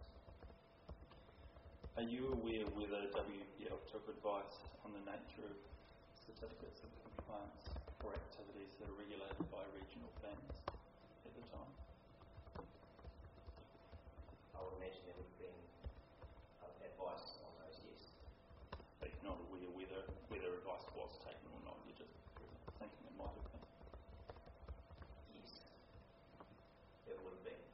Are you aware whether W P L took advice on the nature of certificates of compliance for activities that are regulated by regional plans at the time? I would imagine there would have been uh, advice on those, yes. But you're not aware whether, whether advice was taken or not, you're just thinking it might have been. Yes, it would have been.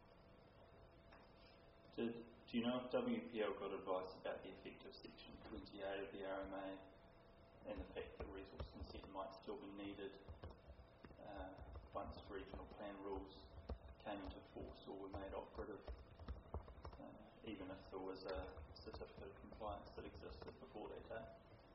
Did, do you know if W P L got advice about the effect of Section twenty A of the R M A and the fact that resource consent might still be needed uh, once regional plan rules came into force or were made operative, uh, even if there was a certificate of compliance that existed before that date?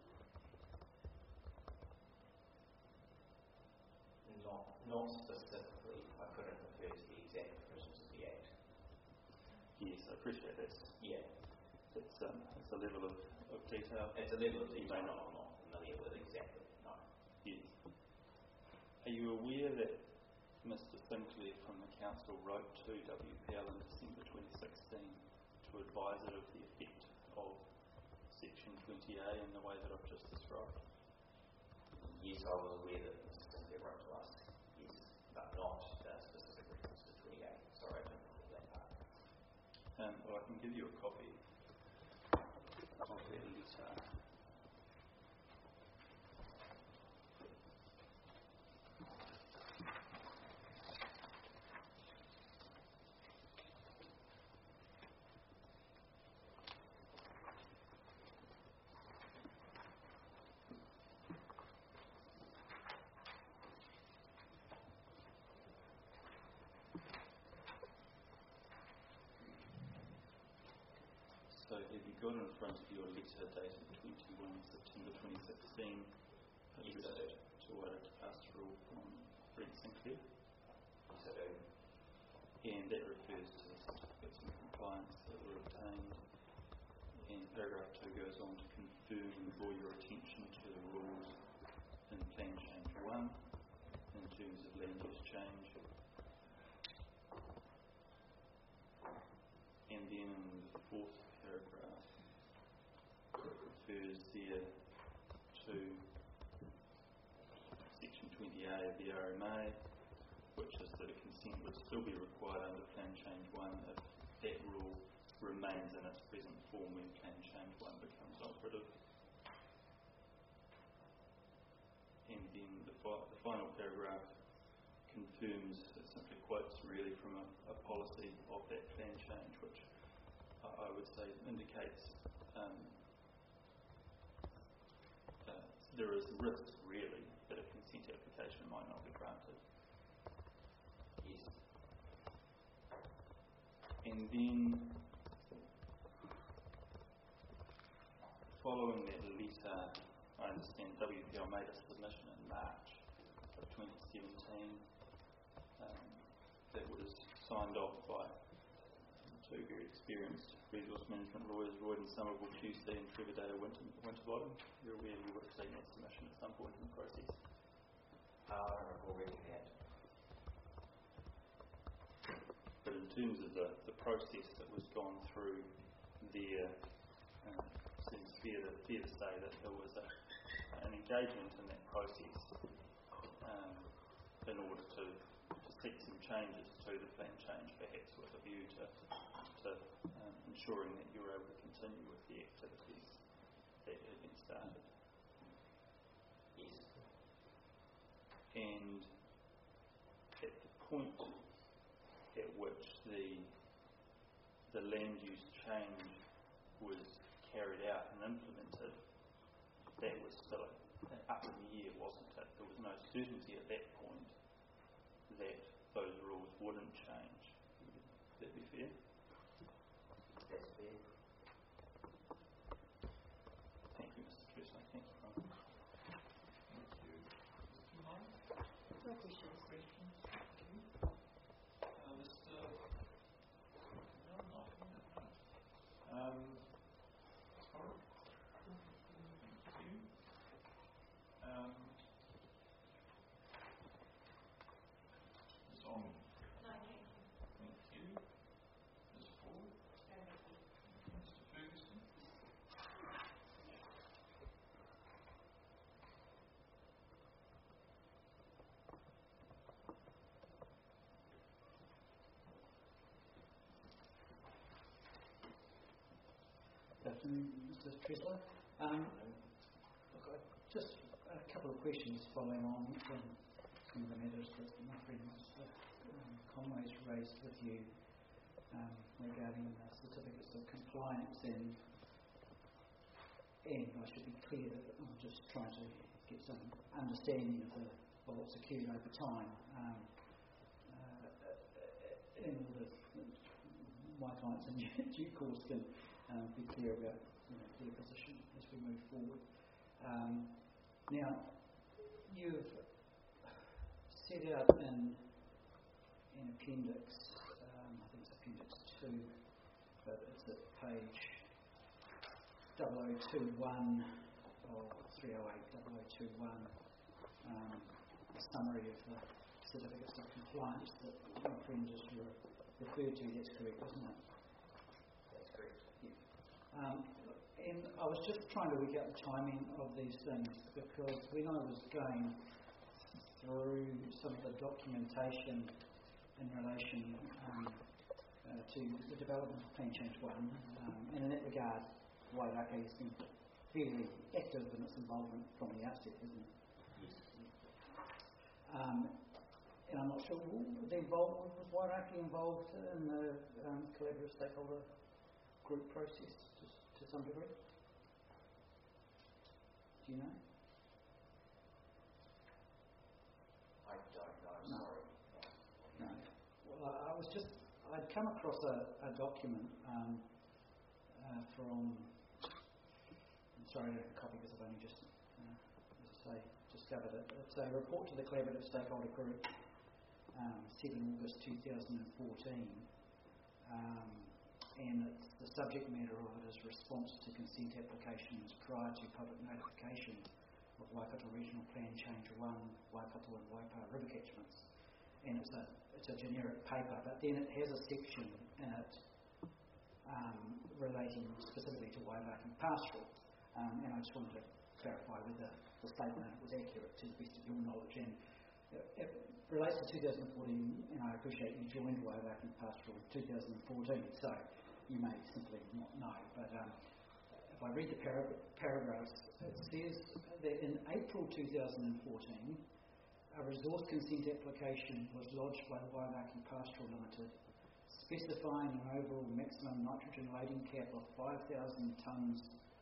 Not, not specifically. I couldn't refer to the exact provisions of the Act. Yes, I appreciate that. Yeah. It's, um, it's a level of, of detail. It's a level of You detail may not. I'm not familiar with exactly, no. Yes. Are you aware that Mister Sinclair from the Council wrote to W P L in December twenty sixteen to advise it of the effect of Section twenty A in the way that I've just described? Yes, I was aware that Mister Sinclair wrote to us, yes, but not uh, specific reference to twenty-eight. Sorry, I don't recall that part. Um, well, I can give you a copy of that letter. So have you got in front of your letter dated twenty-first September twenty sixteen, Yes, I do. to Wairata Pastoral from Brent Sinclair? Yes, I do. And that refers to the certificates of compliance that were obtained. And paragraph two goes on to confirm and draw your attention to the rules in Plan Change one in terms of land use change. And then in the fourth paragraph, it refers there to Section twenty A of the R M A, which is that a consent would still be required under Plan Change one if that rule remains in its present form when Plan Change one becomes operative. And then the, fi- the final paragraph confirms, it simply quotes really from a, a policy of that plan change, which I, I would say indicates um, uh, there is risk really that a consent application might not be granted. Yes. And then following that letter, I understand W P L made a submission in March of twenty seventeen um, that was signed off by two very experienced resource management lawyers, Royden Somerville Tuesday and Trevor Dale Winter, Winterbottom. You're aware you would have seen that submission at some point in the process. Uh, I don't recall reading that. But in terms of the, the process that was gone through there, uh, it seems fair to, fair to say that there was a, an engagement in that process um, in order to, to seek some changes to the plan change, perhaps with a view to, to um, ensuring that you were able to continue with the activities that had been started. Yes. And at the point at which the the land use change was carried out and implemented, that was still up in the air, wasn't it? There was no certainty at that point that those rules wouldn't change. Would that be fair? That's fair. Thank you, Mister Tresney. Thank you, Ron. Thank you. Mister Long? No questions. Questions? Uh, Mister No, not here. Um, Sorry. Thank you. Um, Miz Ong. No, thank you. Thank you. Miz Ford. Mister Ferguson. afternoon, Mister Tresler. Um, look, I, just a couple of questions following on from some of the matters that my friend Mister Um, Conway's raised with you um, regarding the certificates of compliance, and and I should be clear that I'm just trying to get some understanding of, the, of what's occurred over time um, uh, in order that my clients in due course can um, be clear about you know, their position as we move forward. Um, now, you've set out in, in appendix, um, I think it's appendix two, but it's at page double oh two one or three oh eight double oh two one, um, a summary of the certificates of compliance that my friend just re- referred to. That's correct, isn't it? That's correct. Yeah. Um, and I was just trying to work out the timing of these things, because when I was going through some of the documentation in relation um, uh, to the development of Plan Change one, um, and in that regard, Wairakei has been fairly active in its involvement from the outset, hasn't it? Yes. Um, and I'm not sure, the involvement, was Wairakei involved in the um, collaborative stakeholder group process to, to some degree? Do you know? I don't know, No. sorry. No. Well, I, I was just, I'd come across a, a document um, uh, from, I'm sorry I don't have a copy because I've only just, uh, as I say, discovered it. It's a report to the Collaborative Stakeholder Group, um, seventh August two thousand fourteen, um, and it's, the subject matter of it is response to consent applications prior to public notification of Waikato Regional Plan Change one, Waikato and Waipa river catchments. And it's a, it's a generic paper, but then it has a section in it um, relating specifically to Waivaki pastoral. Um, and I just wanted to clarify whether the statement was accurate to the best of your knowledge. And it, it relates to two thousand fourteen, and I appreciate you joined Waivaki pastoral in two thousand fourteen, so you may simply not know. But um, if I read the para- paragraphs, it says that in April two thousand fourteen, a resource consent application was lodged by Waivaki Pastoral Limited, specifying an overall maximum nitrogen loading cap of five thousand tonnes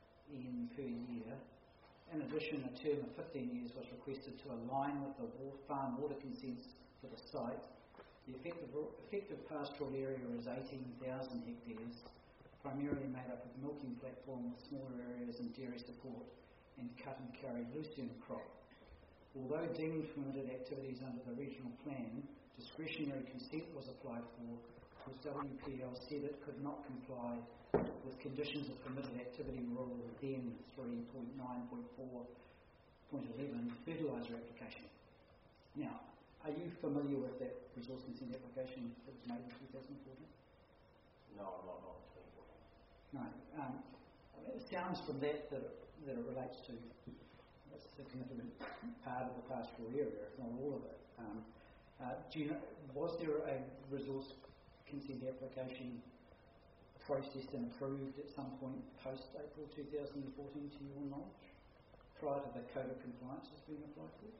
in per year. In addition, a term of fifteen years was requested to align with the farm water consents for the site. The effective, effective pastoral area is eighteen thousand hectares, primarily made up of milking platform with smaller areas and dairy support and cut and carry lucerne crop. Although deemed permitted activities under the regional plan, discretionary consent was applied for because W P L said it could not comply with conditions of permitted activity rule then three point nine point four point eleven fertiliser application. Now, are you familiar with that resource consent application that was made in two thousand fourteen? No, I'm not, not in twenty fourteen. No. Um, I mean, it sounds from that that it, that it relates to a significant part of the pastoral area, if not all of it. Um, uh, do you know, was there a resource consent application processed and approved at some point post-April two thousand fourteen, to your knowledge, prior to the Code of Compliances being applied for?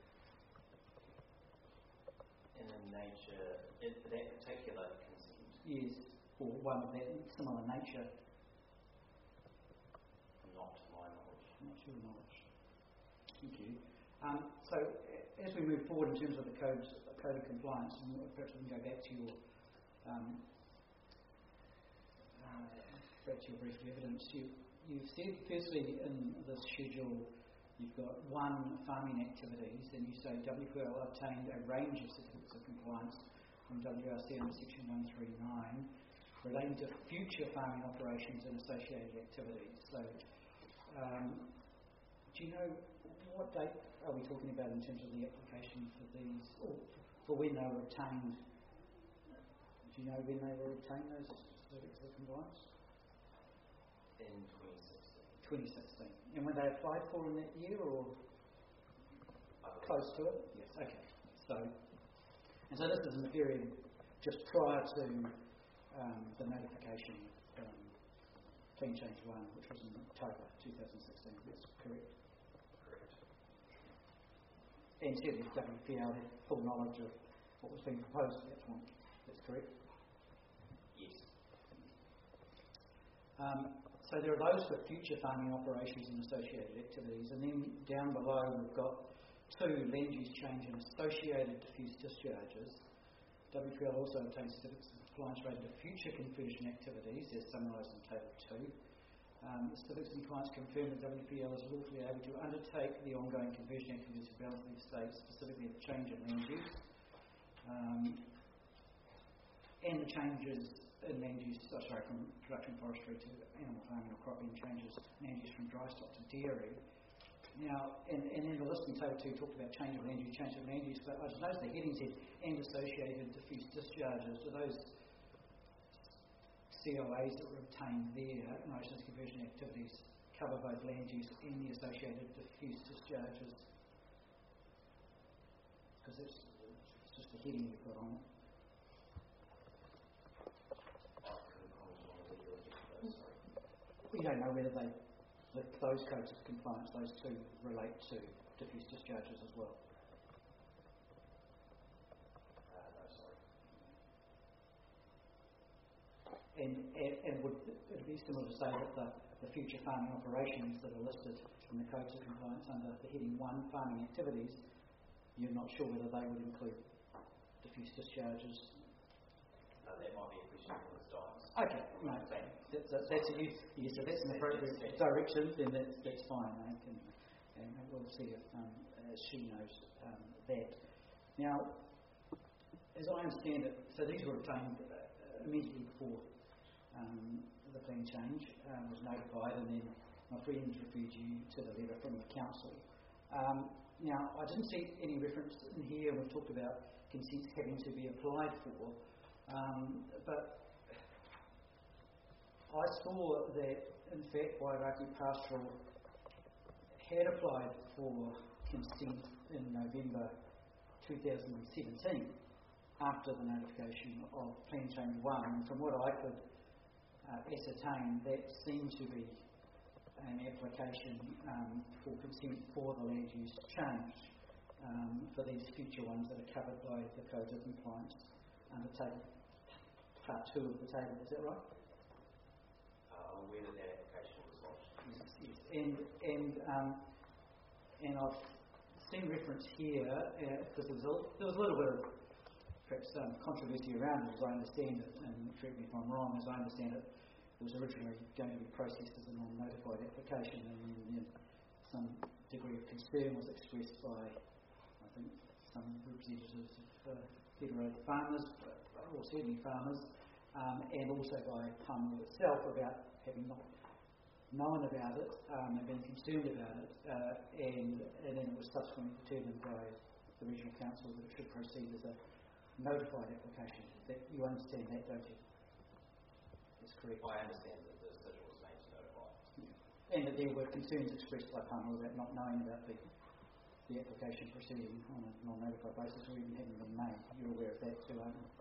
In the nature, in that particular consent? Yes, or one of that similar nature. Not to my knowledge. Not to your knowledge. Thank you. Um, so, as we move forward in terms of the Code, code of Compliance, and perhaps we can go back to your um, uh, back to your brief evidence. You, you've said, firstly, in this schedule, you've got one, farming activities, and you say W P L obtained a range of certificates of compliance from W R C under section one thirty-nine relating to future farming operations and associated activities. So, um, do you know what date are we talking about in terms of the application for these, or for when they were obtained? Do you know when they were obtained, those certificates of compliance? In twenty sixteen. twenty sixteen. And were they applied for in that year, or close to it? Yes. Okay. So, and so this is in the period just prior to um, the notification um, Clean Change one, which was in October two thousand sixteen. That's correct. Correct. And certainly W P L had full knowledge of what was being proposed at that point. That's correct. Yes. Um, so there are those for future farming operations and associated activities, and then down below we've got two, land use change and associated diffuse discharges. W P L also obtains certificates of compliance related to future conversion activities, as summarised in Table two. Um, the certificates of compliance confirm that W P L is lawfully able to undertake the ongoing conversion activities of Bellevue Estate, specifically the change in land use. Um, and the changes in land use, oh, sorry, from production forestry to animal farming or cropping, changes land use from dry stock to dairy. Now, and, and then the list in Table two talked about change of land use, change of land use, but I just noticed the heading said, and associated diffuse discharges. Do those C O As that were obtained there in relation to conversion activities cover both land use and the associated diffuse discharges? Because it's, it's just a heading we've got on it. We don't know whether they, that those codes of compliance, those two relate to diffuse discharges as well. Uh, no, sorry. And, and, and would it be similar to say that the, the future farming operations that are listed in the codes of compliance under the heading one, farming activities, you're not sure whether they would include diffuse discharges? Uh, that might be a question for the Dimes. Okay, no, that's, that's, that's a use, yes, so that's an appropriate direction, then that's, that's fine, I can, and we'll see if um, uh, she knows um, that. Now, as I understand it, so these were obtained uh, immediately before um, the plan change um, was notified, and then my friends referred you to the letter from the council. Um, now, I didn't see any reference in here, we've talked about consents having to be applied for, um, but I saw that, in fact, Wairaki Pastoral had applied for consent in November two thousand seventeen after the notification of Plan Change one, and from what I could uh, ascertain, that seemed to be an application um, for consent for the land use change um, for these future ones that are covered by the Codes of Compliance under table, part two of the table. Is that right? I'm aware that that application was lodged. Yes, yes. And, and, um, and I've seen reference here, because uh, there, there was a little bit of perhaps um, controversy around it, as I understand it, and correct me if I'm wrong, as I understand it, it was originally going to be processed as a non-notified application, and then some degree of concern was expressed by, I think, some representatives of uh, Federated Farmers, or certainly farmers, um, and also by Pāmu itself about having not known about it um, and been concerned about it, uh, and, and then it was subsequently determined by the Regional Council that it should proceed as a notified application. That you understand that, don't you? That's correct. I understand that the decision was made to notify. Yeah. And that there were concerns expressed by Pāmu about not knowing about the, the application proceeding on a non-notified basis, or even having been made. You're aware of that too, aren't you?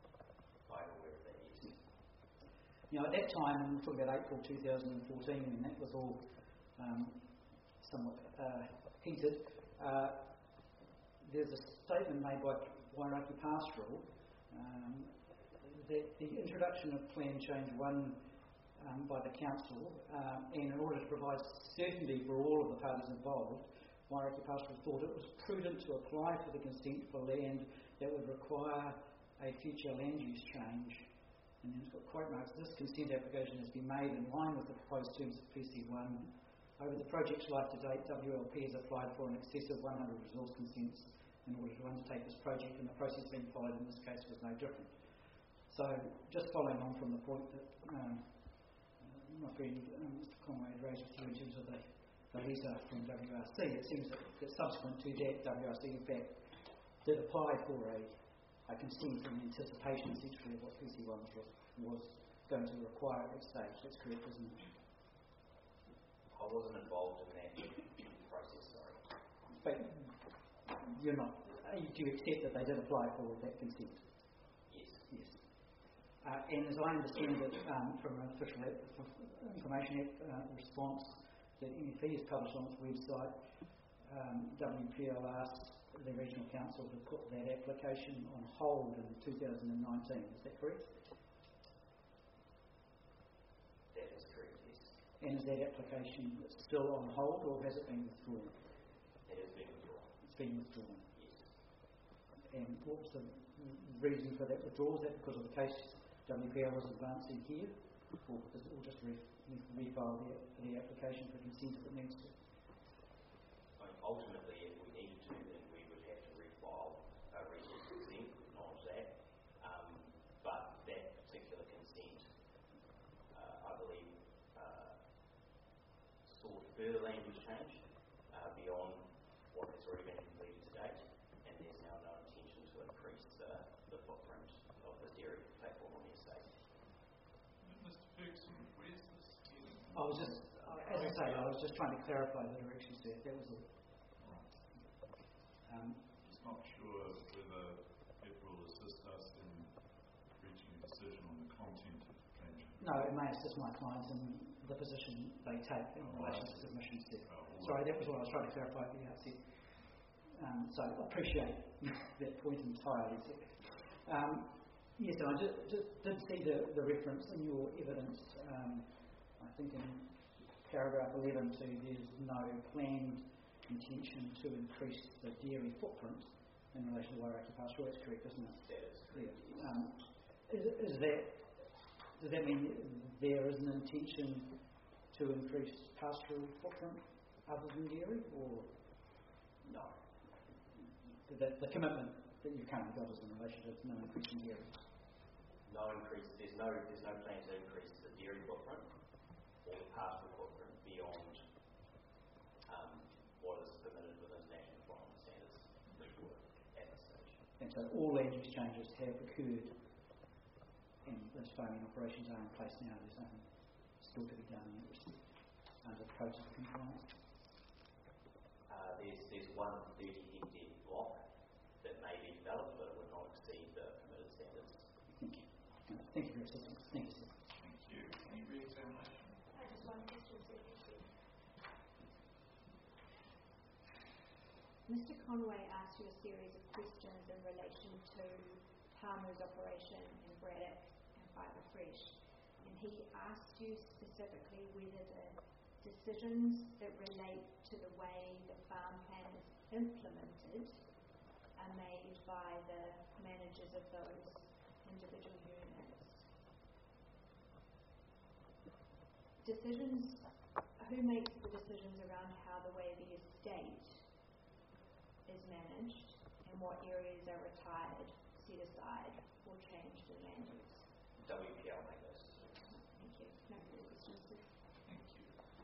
I'm aware of that, yes. You know, at that time, and we're talking about April two thousand fourteen, when that was all um, somewhat uh, heated, uh, there's a statement made by Wairaki Pastoral um, that the introduction of Plan Change one um, by the Council, uh, and in order to provide certainty for all of the parties involved, Wairaki Pastoral thought it was prudent to apply for the consent for land that would require a future land use change. And then it's got quote marks, this consent application has been made in line with the proposed terms of P C one. Over the project's life to date, W L P has applied for an excess of one hundred resource consents in order to undertake this project, and the process being followed in this case was no different. So, just following on from the point that um, my friend um, Mister Conway raised with you in terms of the, the letter from W R C, it seems that, that subsequent to that, W R C in fact did apply for a I can see from the anticipation essentially of what P C one was, was going to require at that stage. That's correct, isn't it? I wasn't involved in that process, sorry. But you're not. Do you accept that they did apply for that consent? Yes. Yes. Uh, and as I understand it um, from an official Information Act uh, response that M F E has published on its website, um, W P L asked the Regional Council to put that application on hold in two thousand nineteen. Is that correct? That is correct, yes. And is that application still on hold, or has it been withdrawn? It has been withdrawn. It's been withdrawn. Yes. And what was the reason for that withdrawal? Is that because of the case W P L was advancing here, or does it all just re- re- refile the, the application for consent if it needs to? I mean, ultimately, if we needed to, then we would have to refile a recent consent, acknowledge that. Um, but that particular consent, uh, I believe, uh, sought further land use change uh, beyond what has already been completed to date, and there's now no intention to increase the, the footprint of the dairy platform on the estate. Mister Ferguson, where's this heading? I was just, as I say, I was just trying to clarify the directions there. That was all. Um, Just not sure whether it will assist us in reaching a decision on the content of the planning. no, it may assist my clients in the position they take in Oh, relation I to see. submissions there. Oh, Sorry, that was what I was trying to clarify at the outset. Um, so I appreciate that point entirely. Um, yes, and I did, did, did see the, the reference in your evidence, um, I think in paragraph eleven, to there's no planned intention to increase the dairy footprint in relation to Wairaki Pastoral. That's correct, isn't it? That is correct. Yeah. Um, is, is that, does that mean there is an intention to increase pastoral footprint other than dairy, or No. the, the commitment that you've currently got is in relation to no increase in dairy? No increase. There's no. There's no plan to increase the dairy footprint or the pastoral footprint beyond um, what is permitted within national farming standards legal at this stage. And so all land use changes have occurred, and those farming operations are in place now. There's nothing still to be done in that respect under the process of compliance. Uh, there's there's one thirty hectare block that may be developed, but it would not exceed the permitted standards. Thank you. Uh, Thank you for your assistance. Thank you, sir. Thank you. Any re-examination? I just one question, sir. Thank you. Mister Conway asked you a series of questions in relation to Palmer's operation in Braddock and Fibre Fresh, and he asked you specifically whether the decisions that relate to the way the farm plan is implemented are made by the managers of those individual units. Decisions, who makes the decisions around how the way the estate is managed and what areas are retired, set aside, or changed in land use? W P L make those decisions. Thank you. No further questions, sir. Thank you.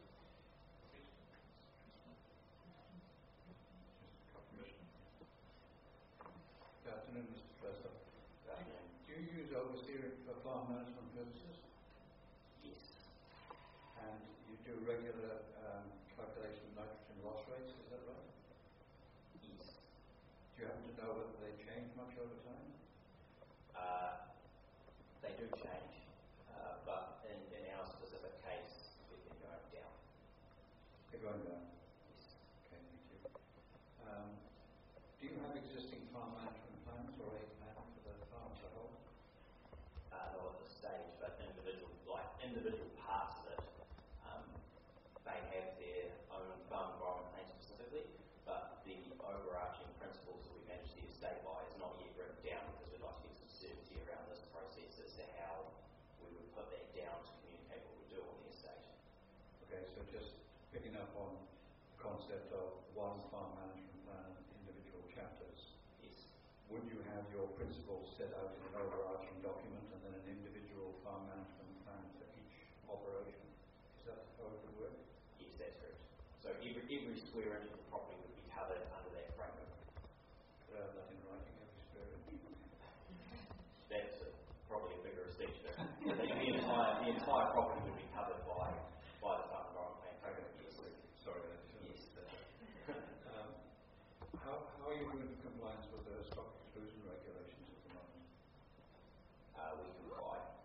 Commissioner. Good afternoon, Mister Trester. Good afternoon. Do you use oversteering for farm management purposes? Yes. And you do regular um, calculation of nitrogen loss rates, is that right? Yes. Do you happen to know whether they change much over time? Uh, they do change, uh, but in, in our specific case, we've been going down. They're going down. Yes. Okay, thank you. Um, do you have existing farm management plans or a plan for the farm as a whole? Uh, not at this stage, but individual, like individual parts of it, um, they have their own farm environment plan specifically, but the overarching principles that we manage the estate by is not yet written down because we'd like to get some certainty around this process as to how we would put that down to communicate what we do on the estate. Okay, so just picking up on the concept of one farm management plan and individual chapters. Yes. Would you have your principles set out in an overarching document and then an individual farm management plan for each operation? Is that how it would work? Yes, that's correct. So every, every square inch of the property would be covered under that framework. Could I have that in writing every square inch? That's a, probably a bigger speech there. the, the entire the entire property would be covered by by the farm environment plan program. Yes. Sorry, I didn't Yes. um, how, how are you doing in compliance with the stock exclusion regulations at the moment? Uh, we comply.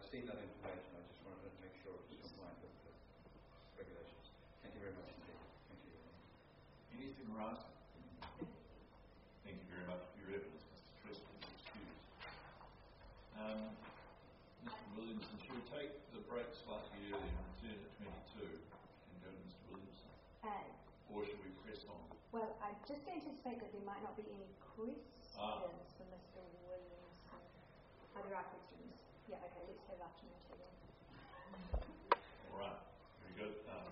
seen that information. I just wanted to make sure it was compliant with the regulations. Thank you very much indeed. Thank you. Anything, Russ? Thank you very much for your evidence, Mister Treston. Excused. Um, Mister Williamson, should we take the break slightly early and return at twenty-two and go to Mister Williamson? Uh, Or should we press on? well, I just anticipate that there might not be any questions Ah. for Mister Williamson. Oh, there are questions. Yeah, okay, let's have afternoon tea then. All right. Very good. Um,